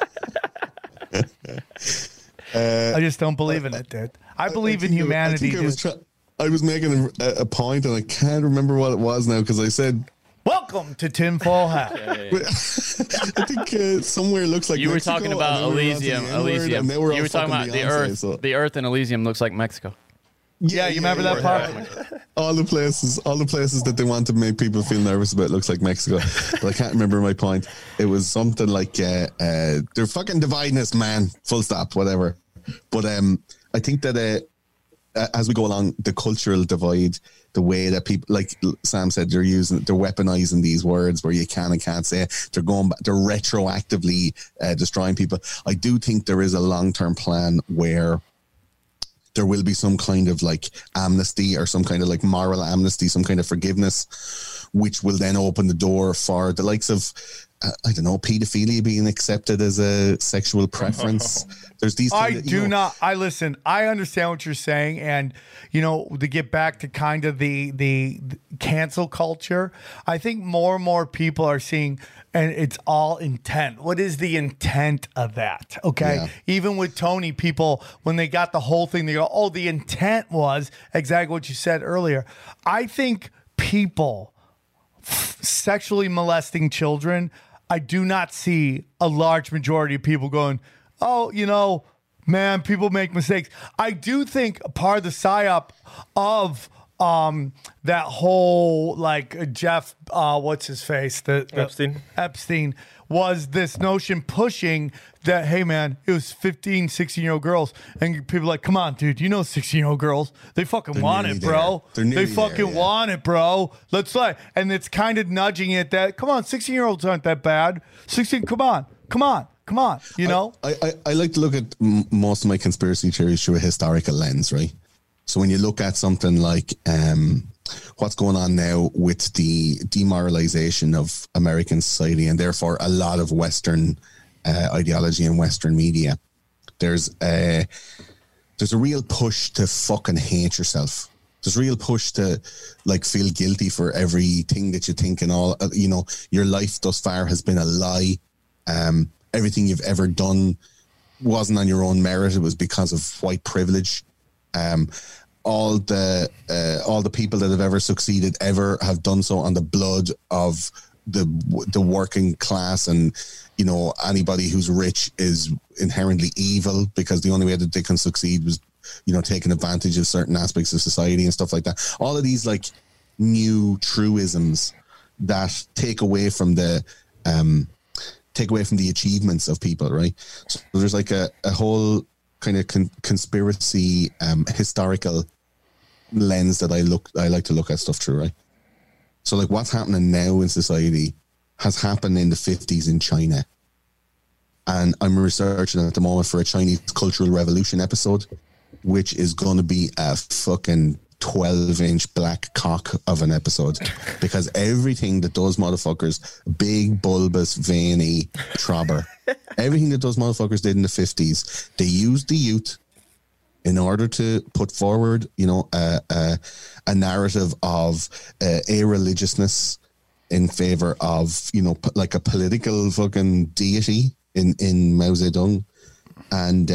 it. I just don't believe in it, dude. I believe in humanity, dude. I was making a point, and I can't remember what it was now because I said, "Welcome to Tinfoil Hat." I think somewhere looks like you were Mexico, talking about Elysium. and they were You were talking about the Beyonce, Earth. so. The Earth in Elysium looks like Mexico. Yeah, you remember that part? All the places that they want to make people feel nervous about looks like Mexico, but I can't remember my point. It was something like they're fucking dividing us, man. Full stop, whatever. But I think that. As we go along, the cultural divide, the way that people, like Sam said, they're weaponizing these words where you can and can't say it. They're retroactively destroying people. I do think there is a long-term plan where there will be some kind of like amnesty or some kind of like moral amnesty, some kind of forgiveness, which will then open the door for the likes of, I don't know, pedophilia being accepted as a sexual preference. There's these. I listen. I understand what you're saying, and to get back to kind of the cancel culture, I think more and more people are seeing, and it's all intent. What is the intent of that? Okay, yeah. Even with Tony, people when they got the whole thing, they go, "Oh, the intent was exactly what you said earlier." I think people sexually molesting children, I do not see a large majority of people going, oh, man, people make mistakes. I do think part of the PSYOP of that whole, like, Jeff, what's his face? Epstein was this notion pushing that, hey, man, it was 15, 16-year-old girls. And people are like, come on, dude, 16-year-old girls. They fucking want it, bro. They fucking want it, bro. Let's like, and it's kind of nudging it that, come on, 16-year-olds aren't that bad. 16, come on. I like to look at most of my conspiracy theories through a historical lens, right? So when you look at something like what's going on now with the demoralization of American society and therefore a lot of Western ideology in Western media. There's a real push to fucking hate yourself. There's a real push to like feel guilty for everything that you think and all. You know, your life thus far has been a lie. Everything you've ever done wasn't on your own merit. It was because of white privilege. All the people that have ever succeeded ever have done so on the blood of the working class, and you know, anybody who's rich is inherently evil because the only way that they can succeed was, you know, taking advantage of certain aspects of society and stuff like that. All of these like new truisms that take away from the achievements of people, right? So there's like a whole kind of conspiracy historical lens that I like to look at stuff through, right? So like what's happening now in society has happened in the 50s in China. And I'm researching at the moment for a Chinese Cultural Revolution episode, which is going to be a fucking 12-inch black cock of an episode, because everything that those motherfuckers, big, bulbous, veiny, trobber, everything that those motherfuckers did in the 50s, they used the youth in order to put forward, you know, a narrative of a religiousness in favor of, you know, like a political fucking deity in Mao Zedong. And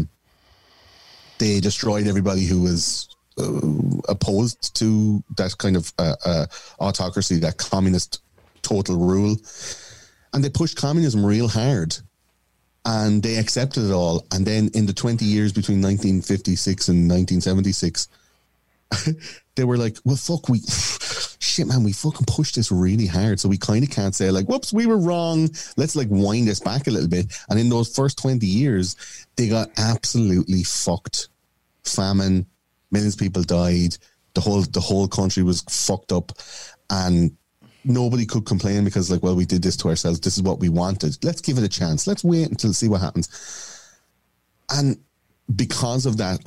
they destroyed everybody who was opposed to that kind of autocracy, that communist total rule. And they pushed communism real hard. And they accepted it all. And then in the 20 years between 1956 and 1976, they were like, well, fuck, we fucking pushed this really hard. So we kind of can't say like, whoops, we were wrong. Let's like wind this back a little bit. And in those first 20 years, they got absolutely fucked. Famine, millions of people died. The whole country was fucked up. And nobody could complain because like, well, we did this to ourselves. This is what we wanted. Let's give it a chance. Let's wait until see what happens. And because of that,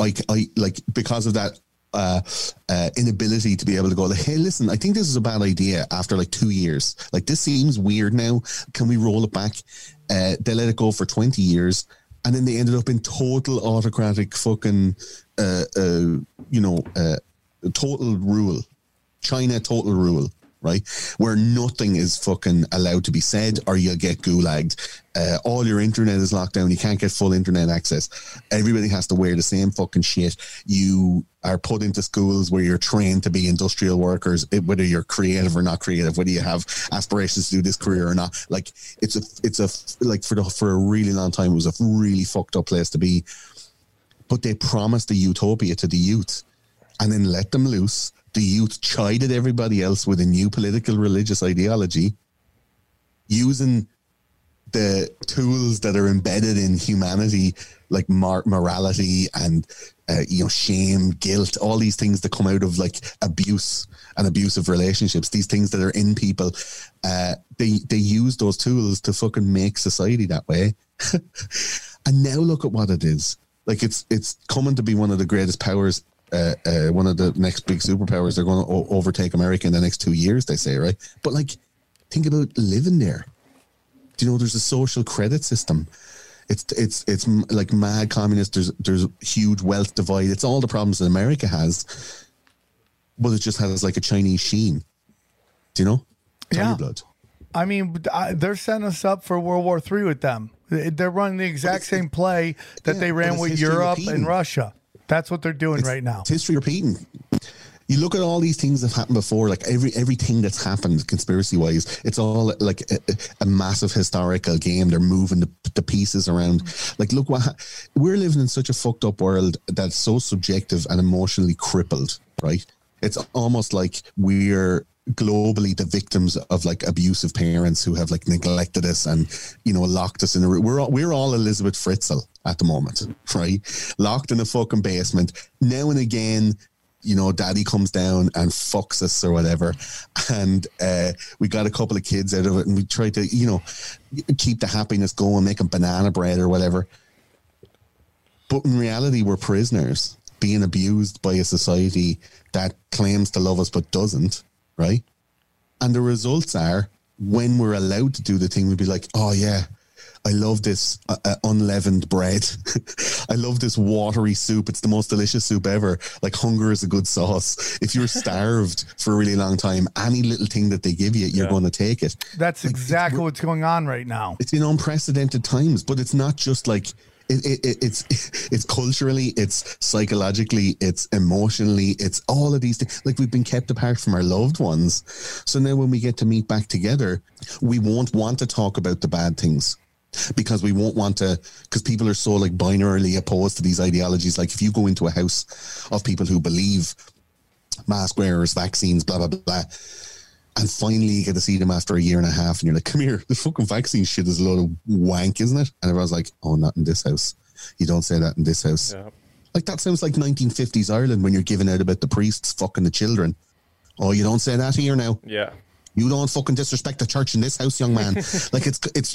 inability to be able to go like, hey, listen, I think this is a bad idea after like 2 years. Like, this seems weird now. Can we roll it back? They let it go for 20 years. And then they ended up in total autocratic fucking, total rule. China total rule. Right, where nothing is fucking allowed to be said, or you'll get gulagged. All your internet is locked down. You can't get full internet access. Everybody has to wear the same fucking shit. You are put into schools where you're trained to be industrial workers, whether you're creative or not creative, whether you have aspirations to do this career or not. Like for a really long time, it was a really fucked up place to be. But they promised a utopia to the youth, and then let them loose. The youth chided everybody else with a new political religious ideology, using the tools that are embedded in humanity, like morality and shame, guilt, all these things that come out of like abuse and abusive relationships. These things that are in people, they use those tools to fucking make society that way. And now look at what it is. Like it's coming to be one of the greatest powers. One of the next big superpowers. They're going to overtake America in the next 2 years, they say, right? But like, think about living there. Do you know there's a social credit system? It's like mad communist. There's huge wealth divide. It's all the problems that America has, but it just has like a Chinese sheen. Do you know? Yeah. Blood. I mean, they're setting us up for World War III with them. They're running the exact same play that they ran with Europe and Russia. That's what they're doing right now. It's history repeating. You look at all these things that happened before, like everything that's happened conspiracy-wise, it's all like a massive historical game. They're moving the pieces around. Like, look, we're living in such a fucked up world that's so subjective and emotionally crippled, right? It's almost like we're globally the victims of like abusive parents who have like neglected us and, you know, locked us in a room. We're all Elizabeth Fritzl at the moment, right? Locked in a fucking basement. Now and again, you know, daddy comes down and fucks us or whatever. And we got a couple of kids out of it and we try to, you know, keep the happiness going, making banana bread or whatever. But in reality, we're prisoners being abused by a society that claims to love us but doesn't. Right? And the results are, when we're allowed to do the thing, we'd be like, oh yeah, I love this unleavened bread. I love this watery soup. It's the most delicious soup ever. Like, hunger is a good sauce. If you're starved for a really long time, any little thing that they give you, you're going to take it. That's exactly what's going on right now. It's in unprecedented times, but it's not just like it's culturally, it's psychologically, it's emotionally, it's all of these things. Like, we've been kept apart from our loved ones. So now when we get to meet back together, we won't want to talk about the bad things. Because we won't want to, because people are so like binarily opposed to these ideologies. Like, if you go into a house of people who believe mask wearers, vaccines, blah, blah, blah, and finally you get to see them after a year and a half, and you're like, come here, the fucking vaccine shit is a load of wank, isn't it? And everyone's like, oh, not in this house. You don't say that in this house. Yeah. Like, that sounds like 1950s Ireland when you're giving out about the priests fucking the children. Oh, you don't say that here now. Yeah. You don't fucking disrespect the church in this house, young man. Like,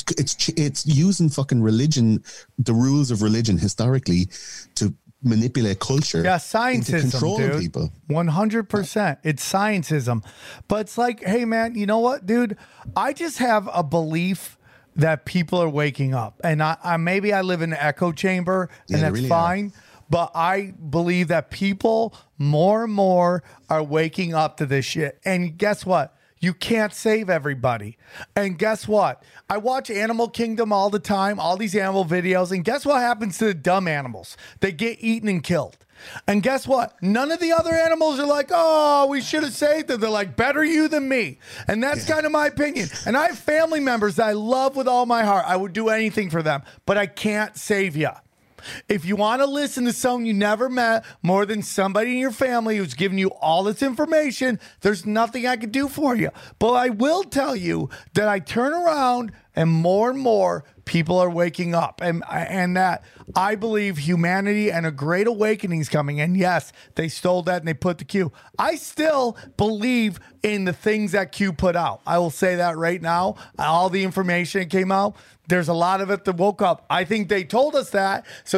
it's using fucking religion, the rules of religion historically, to manipulate culture. Yeah, scientism, controlling dude. People. 100%. It's scientism. But it's like, hey, man, you know what, dude? I just have a belief that people are waking up. And I maybe I live in an echo chamber, and that's really fine. But I believe that people more and more are waking up to this shit. And guess what? You can't save everybody. And guess what? I watch Animal Kingdom all the time, all these animal videos, and guess what happens to the dumb animals? They get eaten and killed. And guess what? None of the other animals are like, oh, we should have saved them. They're like, better you than me. And that's kind of my opinion. And I have family members that I love with all my heart. I would do anything for them, but I can't save you. If you want to listen to someone you never met more than somebody in your family who's giving you all this information, there's nothing I could do for you. But I will tell you that I turn around and more people are waking up, and that I believe humanity and a great awakening is coming. And yes, they stole that and they put the Q. I still believe in the things that Q put out. I will say that right now. All the information that came out, there's a lot of it that woke up. I think they told us that so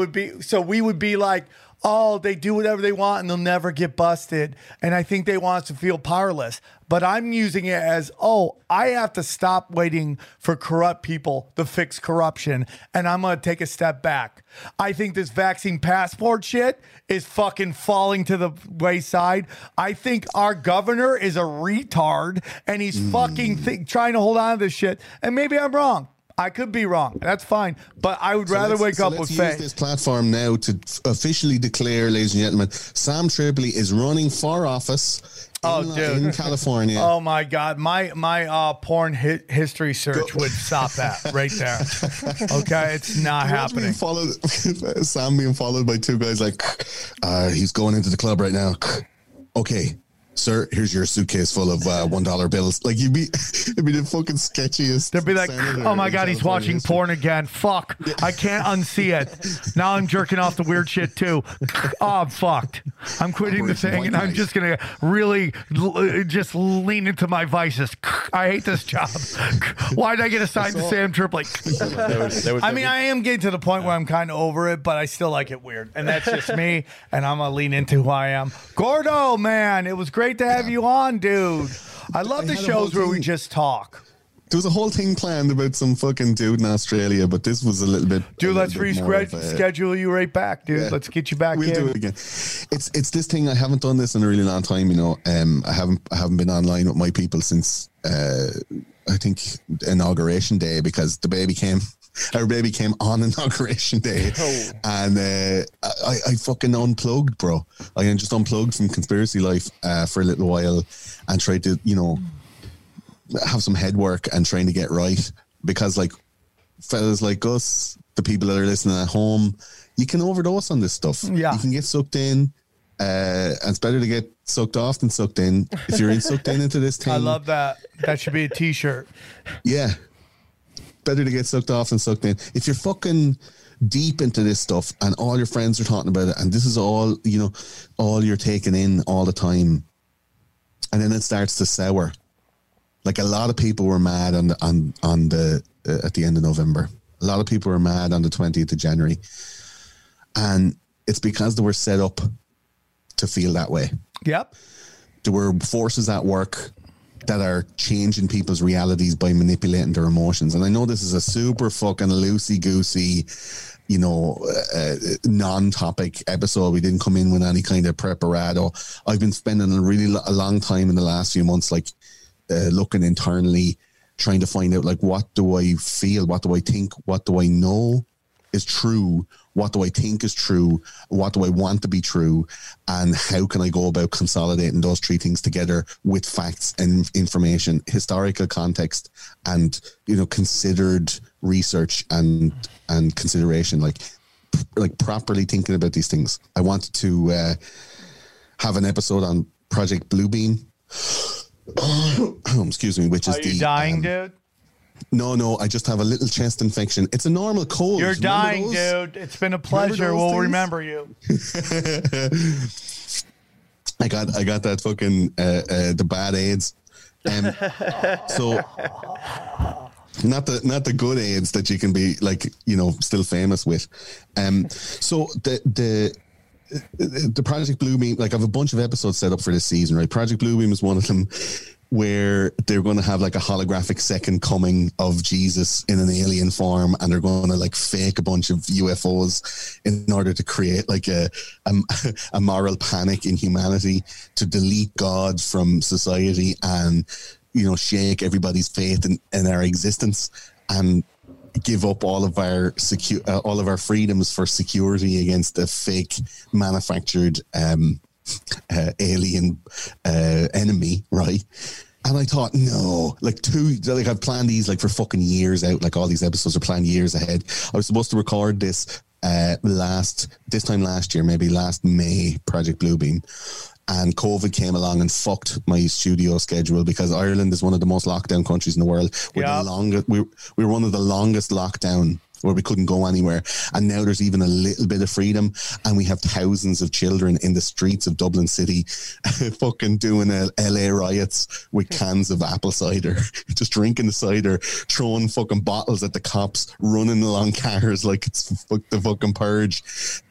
we would be like, oh, they do whatever they want and they'll never get busted. And I think they want us to feel powerless. But I'm using it as, oh, I have to stop waiting for corrupt people to fix corruption. And I'm going to take a step back. I think this vaccine passport shit is fucking falling to the wayside. I think our governor is a retard and he's fucking trying to hold on to this shit. And maybe I'm wrong. I could be wrong. That's fine. But I would rather wake up with faith. Let's use this platform now to officially declare, ladies and gentlemen, Sam Tripoli is running for office in California. Oh, my God. My porn history search would stop that right there. Okay? It's not happening. Sam being followed by two guys like, he's going into the club right now. Okay. Sir, here's your suitcase full of $1 bills. Like, it'd be the fucking sketchiest. They'd be like, oh my God, he's watching porn again. Fuck. I can't unsee it. Now I'm jerking off the weird shit too. Oh, I'm fucked. I'm quitting the thing and I'm just going to really just lean into my vices. I hate this job. Why did I get assigned to Sam Tripoli? I mean, I am getting to the point where I'm kind of over it, but I still like it weird. And that's just me. And I'm going to lean into who I am. Gordo, man, it was great to have you on, dude. I love the shows where we just talk. There was a whole thing planned about some fucking dude in Australia, but this was a little bit. Dude, let's reschedule you right back, dude. Yeah. Let's get you back. We'll do it again. It's this thing. I haven't done this in a really long time. You know, I haven't been online with my people since I think inauguration day, because our baby came on inauguration day. And I fucking unplugged, bro. I just unplugged from Conspiracy Life for a little while and tried to, you know, have some head work and trying to get right, because like fellas like us, the people that are listening at home, you can overdose on this stuff. Yeah. You can get sucked in. And it's better to get sucked off than sucked in. If you're sucked into this thing. I love that. That should be a t-shirt. Yeah. Better to get sucked off than sucked in. If you're fucking deep into this stuff and all your friends are talking about it and this is all, you know, all you're taking in all the time, and then it starts to sour. Like, a lot of people were mad on the at the end of November. A lot of people were mad on the 20th of January. And it's because they were set up to feel that way. Yep. There were forces at work that are changing people's realities by manipulating their emotions. And I know this is a super fucking loosey-goosey, non-topic episode. We didn't come in with any kind of preparado. I've been spending a long time in the last few months, like looking internally, trying to find out, like, what do I feel? What do I think? What do I know is true? What do I think is true? What do I want to be true? And how can I go about consolidating those three things together with facts and information, historical context, and, considered research and consideration, like properly thinking about these things. I wanted to have an episode on Project Bluebeam. Excuse me, which is Are you dying, dude? No, I just have a little chest infection. It's a normal cold. You're dying, dude. It's been a pleasure. We'll remember you. I got that fucking the bad AIDS. So not the good AIDS that you can be like, still famous with. So the Project Bluebeam, like, I have a bunch of episodes set up for this season, right? Project Bluebeam is one of them, where they're going to have like a holographic second coming of Jesus in an alien form, and they're going to like fake a bunch of UFOs in order to create like a moral panic in humanity, to delete God from society and, shake everybody's faith in our existence, and give up all of our freedoms for security against a fake manufactured alien enemy, right? And I thought, no, I've planned these like for fucking years out. Like, all these episodes are planned years ahead. I was supposed to record this this time last year, maybe last May, Project Bluebeam, and COVID came along and fucked my studio schedule, because Ireland is one of the most locked down countries in the world. We're we're one of the longest lockdown, where we couldn't go anywhere. And now there's even a little bit of freedom, and we have thousands of children in the streets of Dublin City fucking doing LA riots with cans of apple cider, just drinking the cider, throwing fucking bottles at the cops, running along cars like it's the fucking purge.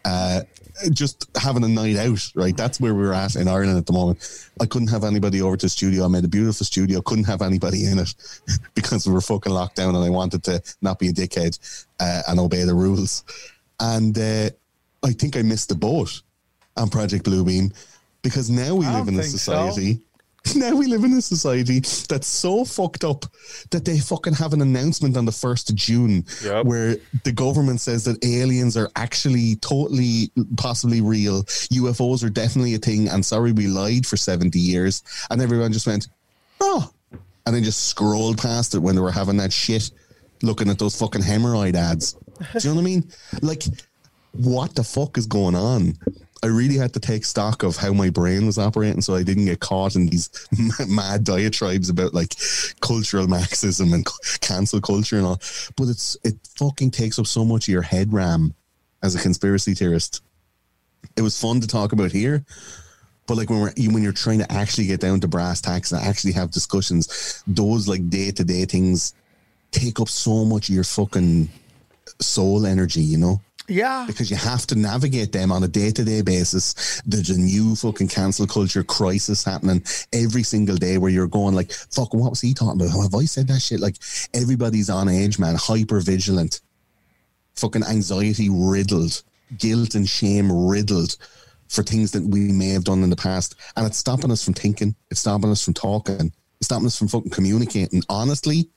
Just having a night out, right? That's where we're at in Ireland at the moment. I couldn't have anybody over to the studio. I made a beautiful studio, couldn't have anybody in it because we were fucking locked down, and I wanted to not be a dickhead and obey the rules. And I think I missed the boat on Project Bluebeam, because now we live in a society. Now we live in a society that's so fucked up that they fucking have an announcement on the 1st of June where the government says that aliens are actually totally possibly real. UFOs are definitely a thing. And sorry, we lied for 70 years. And everyone just went, oh, and then just scrolled past it when they were having that shit looking at those fucking hemorrhoid ads. Do you know what I mean? Like, what the fuck is going on? I really had to take stock of how my brain was operating, so I didn't get caught in these mad diatribes about like cultural Marxism and cancel culture and all. But it fucking takes up so much of your head RAM as a conspiracy theorist. It was fun to talk about here, but like when you're trying to actually get down to brass tacks and actually have discussions, those like day-to-day things take up so much of your fucking soul energy, Yeah. Because you have to navigate them on a day-to-day basis. There's a new fucking cancel culture crisis happening every single day where you're going like, fuck, what was he talking about? How have I said that shit? Like, everybody's on edge, man. Hyper vigilant. Fucking anxiety riddled. Guilt and shame riddled for things that we may have done in the past. And it's stopping us from thinking. It's stopping us from talking. It's stopping us from fucking communicating honestly.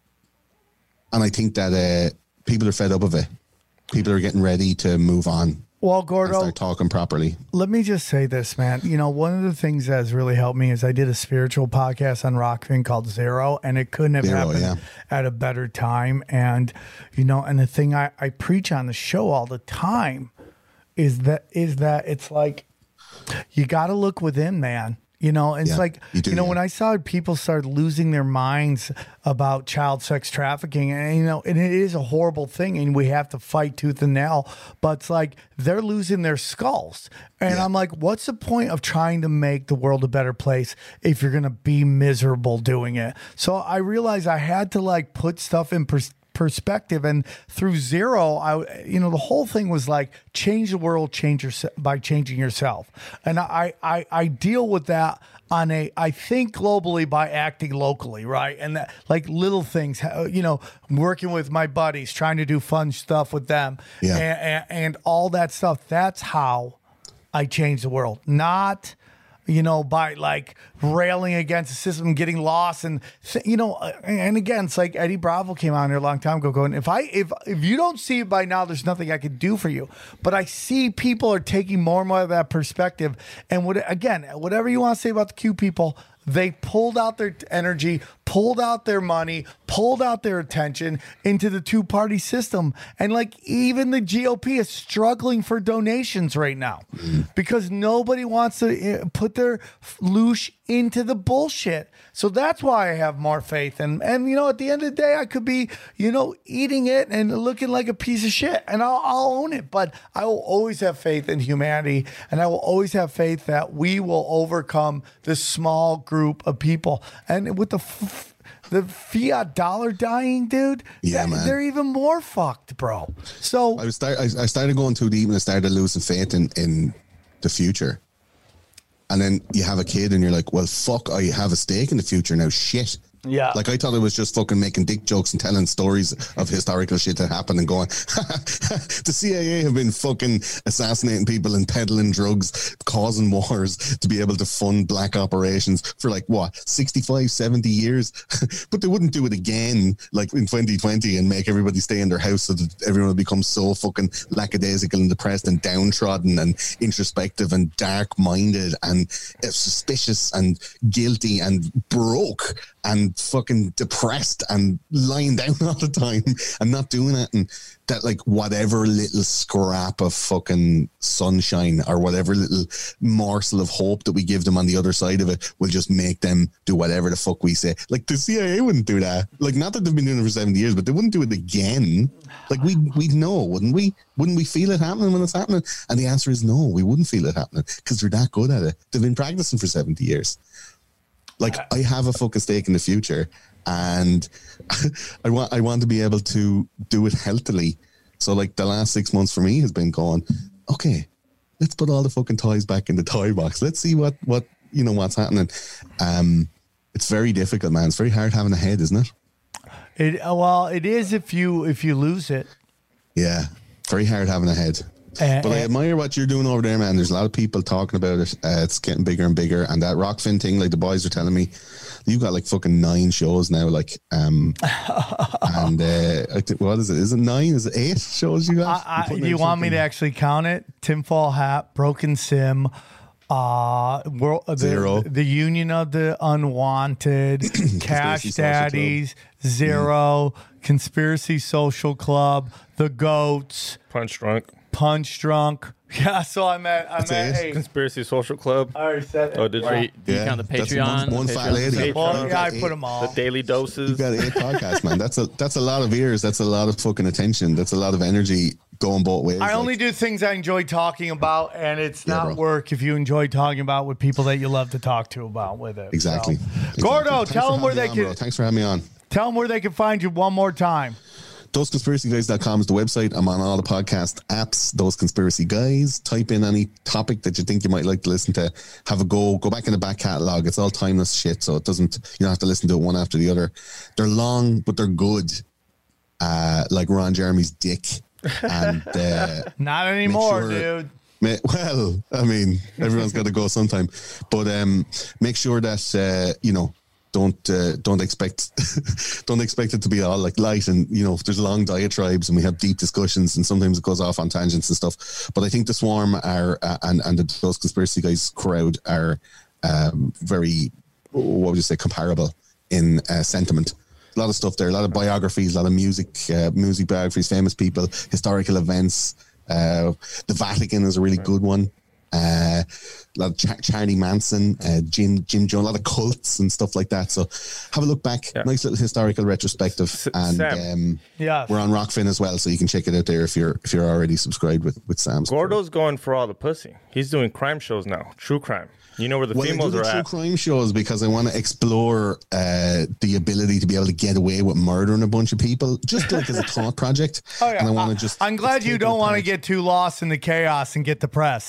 And I think that people are fed up of it. People are getting ready to move on. Well, Gordo, start talking properly. Let me just say this, man. One of the things that has really helped me is I did a spiritual podcast on Rockfin called Zero, and it couldn't have happened at a better time. And, and the thing I preach on the show all the time is that it's like, you got to look within, man. It's when I saw people start losing their minds about child sex trafficking, and and it is a horrible thing, and we have to fight tooth and nail, but it's like they're losing their skulls. And I'm like, what's the point of trying to make the world a better place if you're going to be miserable doing it? So I realized I had to like put stuff in perspective, and through Zero, the whole thing was like change the world, by changing yourself. And I deal with that I think globally by acting locally, right? And that, like little things, working with my buddies, trying to do fun stuff with them, and all that stuff. That's how I change the world. Not, by like railing against the system, getting lost, and and again, it's like Eddie Bravo came on here a long time ago, going, if you don't see it by now, there's nothing I could do for you. But I see people are taking more and more of that perspective, and whatever you want to say about the Q people, they pulled out their energy, pulled out their money, pulled out their attention into the two-party system. And like even the GOP is struggling for donations right now because nobody wants to put their loosh into the bullshit. So that's why I have more faith. And at the end of the day, I could be, eating it and looking like a piece of shit, and I'll own it. But I will always have faith in humanity, and I will always have faith that we will overcome this small group of people. And with the fiat dollar dying, dude, man, they're even more fucked, bro. So I started going too deep, and I started losing faith in the future. And then you have a kid and you're like, well, fuck, I have a stake in the future now. Shit. Yeah. Like I thought it was just fucking making dick jokes and telling stories of historical shit that happened and going, the CIA have been fucking assassinating people and peddling drugs, causing wars to be able to fund black operations for 65, 70 years. But they wouldn't do it again like in 2020 and make everybody stay in their house so that everyone would become so fucking lackadaisical and depressed and downtrodden and introspective and dark-minded and suspicious and guilty and broke and fucking depressed and lying down all the time and not doing it, and that whatever little scrap of fucking sunshine or whatever little morsel of hope that we give them on the other side of it will just make them do whatever the fuck we say. Like the CIA wouldn't do that. Not that they've been doing it for 70 years, but they wouldn't do it again. We'd know, wouldn't we? Wouldn't we feel it happening when it's happening? And the answer is no, we wouldn't feel it happening because they're that good at it. They've been practicing for 70 years. I have a fucking stake in the future, and I want to be able to do it healthily. So the last 6 months for me has been going, okay, let's put all the fucking toys back in the toy box. Let's see what's happening. It's very difficult, man. It's very hard having a head, isn't it? It is if you lose it. Yeah, very hard having a head. But I admire what you're doing over there, man. There's a lot of people talking about it. It's getting bigger and bigger. And that Rockfin thing, the boys are telling me, you've got fucking 9 shows now. And what is it? Is it 9? Is it 8 shows you got? Do you want me to actually count it? Tinfoil Hat, Broken Sim, Zero, the Union of the Unwanted, Cash Daddies, Zero, Conspiracy Social Club, The Goats, Punch Drunk. Yeah, so I'm at 8. Conspiracy Social Club. I already said it. Oh, did you? Do you count the Patreon? One fat lady. I put them all. The Daily Doses. You got 8 podcasts, man. That's a lot of ears. That's a lot of fucking attention. That's a lot of energy going both ways. I only do things I enjoy talking about, and it's not work if you enjoy talking about with people that you love to talk to about with it. Exactly. So. Gordo, tell them where they can. Thanks for having me on. Tell them where they can find you one more time. ThoseConspiracyGuys.com is the website. I'm on all the podcast apps. Those Conspiracy Guys. Type in any topic that you think you might like to listen to. Have a go. Go back in the back catalog. It's all timeless shit, so you don't have to listen to it one after the other. They're long, but they're good. Like Ron Jeremy's dick. And not anymore, dude. Well, I mean, everyone's got to go sometime. But make sure that don't expect it to be all light, and there's long diatribes and we have deep discussions and sometimes it goes off on tangents and stuff. But I think the Swarm are and Those Conspiracy Guys crowd are very, what would you say, comparable in sentiment. A lot of stuff there, a lot of biographies, a lot of music biographies, famous people, historical events. The Vatican is a really good one. A lot of Charlie Manson, Jim Jones, a lot of cults and stuff like that. So have a look back. Yeah. Nice little historical retrospective. And we're on Rockfin as well, so you can check it out there if you're already subscribed with Sam's. Gordo's going for all the pussy. He's doing crime shows now, true crime. You know where the females are at. True crime shows because I want to explore the ability to be able to get away with murdering a bunch of people, just as a thought project. Oh, yeah. And I want to I'm glad you don't want to get too lost in the chaos and get depressed. So go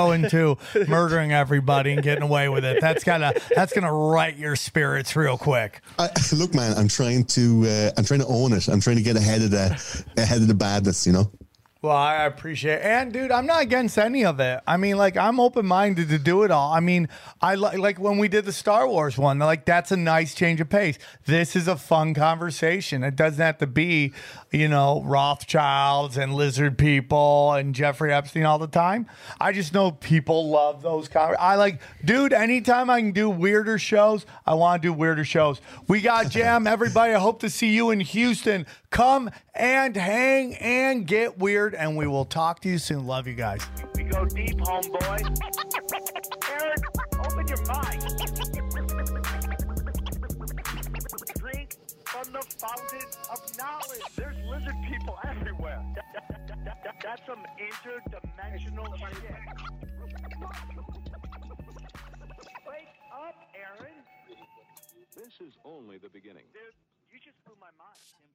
go into murdering everybody and getting away with it. That's gonna right your spirits real quick. Look, man, I'm trying to own it. I'm trying to get ahead of the badness, you know. Well, I appreciate it. And, dude, I'm not against any of it. I mean, like, I'm open-minded to do it all. I mean, I like when we did the Star Wars one, like, that's a nice change of pace. This is a fun conversation. It doesn't have to be, you know, Rothschilds and lizard people and Jeffrey Epstein all the time. I just know people love those dude, anytime I can do weirder shows, I want to do weirder shows. We got Jam. Everybody, I hope to see you in Houston. Come and hang and get weird, and we will talk to you soon. Love you guys. We go deep, homeboy. Aaron, open your mind. Drink from the fountain of knowledge. There's lizard people everywhere. That's some interdimensional shit. Wake up, Aaron. This is only the beginning. Dude, you just blew my mind.